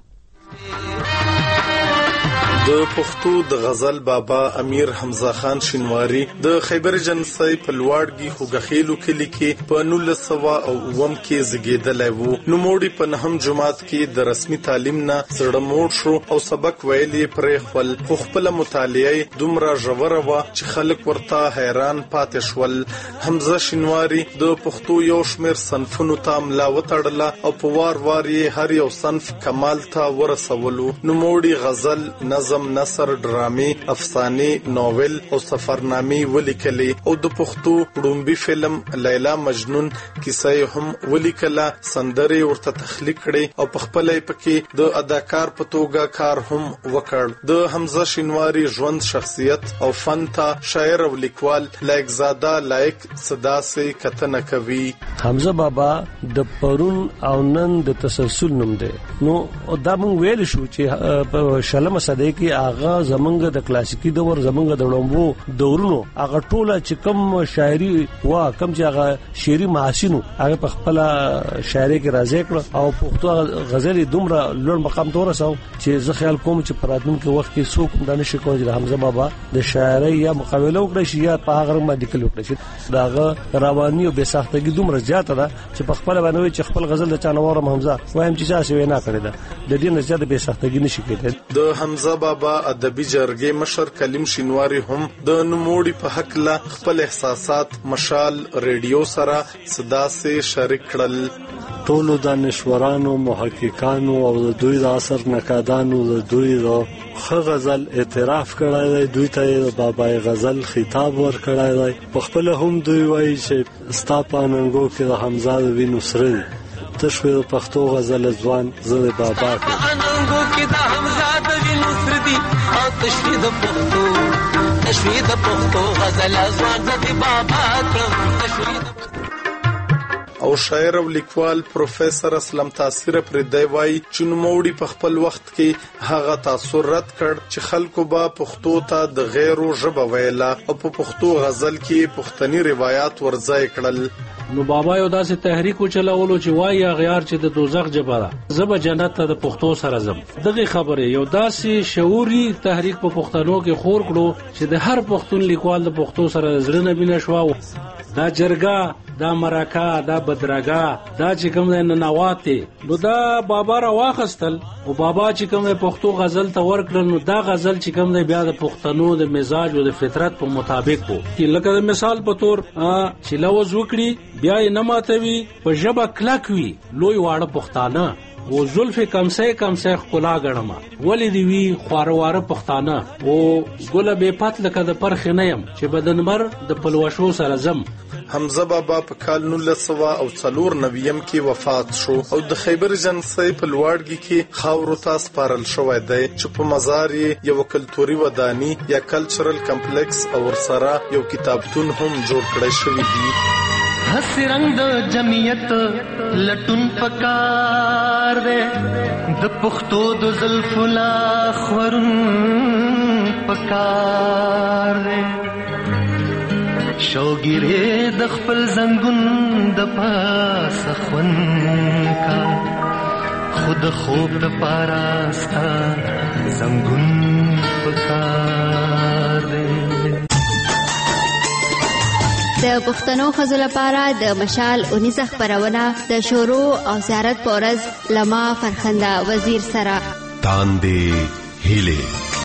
د پښتو د غزل بابا امیر حمزه خان شینواری د خیبر جنسي په لوړګي خوګخیلو کلی کې په نولس سوه او اووم کې زیږیدلی وو. نوموړي په نهم جماعت کې د رسمي تعلیم نه زړه موړ شو او سبق ویل یې پرېښول، خو خپله مطالعه دومره ژوره وه چې خلک ورته حیران پاتې شول. حمزه شینواری د پښتو یو شمېر صنفونو ته ملا وتړله او په وار وار یې هر یو صنف کمال ته ورسولو. نوموړي غزل، نظم، نثر، ډرامې، افسانې، ناول او سفرنامې ولیکلې او د پښتو ړومبي فلم لیلا مجنون کیسه هم ولیکله، سندرې ورته تخلیق کړې او په خپل پکې د اداکار په توګه کار هم وکړ. د حمزه شینواری ژوند، شخصیت او فن ته شاعر او لیکوال لایق زاده لایق صدا سي کتنه کوي. حمزه بابا د پرون او نن د تسلسل نوم دی. نو دا مونږ ویل شو چې په شلمه صدۍ هغه زمونږ د کلاسیکي دور زمونږ د ړومبو دورونو هغه ټوله چې کوم شاعري وا کوم چې هغه شعري محاسنو هغه په خپل شاعري کې راځي کړ او پښتو غزل دومره لوړ مقام ته ورساو چې زه خیال کوم چې په راتلونکي وخت کې څوک دا نشي کولی چې حمزه بابا د شاعري یا مقابله وکړي شي یا په هغه باندې کلی وکړي شي. داغه رواني او بې ساختګي دومره زیاته ده چې په خپل باندې چې خپل غزل د چانوار حمزه وایم چې څه وینا کړی ده د دې نه زیاته بې ساختګي نشي کېدای. د حمزه بابا ادبي جرګې مشر کلیم شینواری هم د نوموړي په حق له خپل احساسات مشال ریډیو سره صدا سي شریک کړل. ټولو دانشورانو، محققانو او د دوی د عصر نقادانو د دوی د ښه غزل اعتراف کړی دی، دوی ته بابای غزل خطاب ورکړی دی. په خپله هم دوی وایي چې ستا په اننګو کې د حمزه د وینو سره دي، تشوي د پښتو غزل ځوان زه د بابا اننګو کې د حمزه د وینو سره دي او تشوي د پښتو تشوي د پښتو غزل ځوان زه د بابا کړم. تشوي او شاعر او لیکوال پروفیسور اسلم تاثیر پر دی وای چې نوموړي په خپل وخت کې هغه تاثر رد کړ چې خلکو به پښتو ته د غیرو ژبه ویله او په پښتو غزل کې پښتني روایت ورځای کړل. نو بابا یو داسې تحریک وچلولو چې وایي غیار چې د دوزخ جبه ده زه به جنت ته د پښتو سره ځم. دغه خبره یو داسې شعوري تحریک په پښتنو کې خور کړو چې د هر پښتون لیکوال د پښتو سره زړه نه بینه شو. دا جرګه، دا مراکا، دا بدرګه، دا چې کوم د ننواتې نو دا بابا را واخستل او بابا چې کوم د پښتو غزل ته ورکړل نو دا غزل چې کوم د بیا د پښتنو د مزاج او د فطرت په مطابق وو. چې لکه د مثال په تور چې لوز وکړي بیا یې نه ماتوي، په ژبه کلک وي، لوی واړه پښتانه او زلف کمسه کمسه خلا غړما ولې دی وی خورواره پښتانه او ګل به پات لکه د پرخ نه يم چې بدنمر د پلوشو سره زم. حمزه بابا په کال نولس سوه او څلور نویم کې وفات شو او د خیبر جنسي په لوړګي کې خاورو ته سپارل شوی دی چې په مزار یو کلتوري ودانی یا کلچرل کمپلیکس او ورسره یو کتابتون هم جوړ کړی شوی دی. ہس رنگ د جمعیت لټون پکار دے د پختو د زلف لا خورن پکار دے شوګیره د خپل زنګون د پاس خون کا خود خوب د پاراستا زنګون پکار دے. د پښتنو ښځو لپاره د مشال اونیزه خپرونه د شورو او زیارت په ورځ لما فرخنده وزیر سره تاندې هیله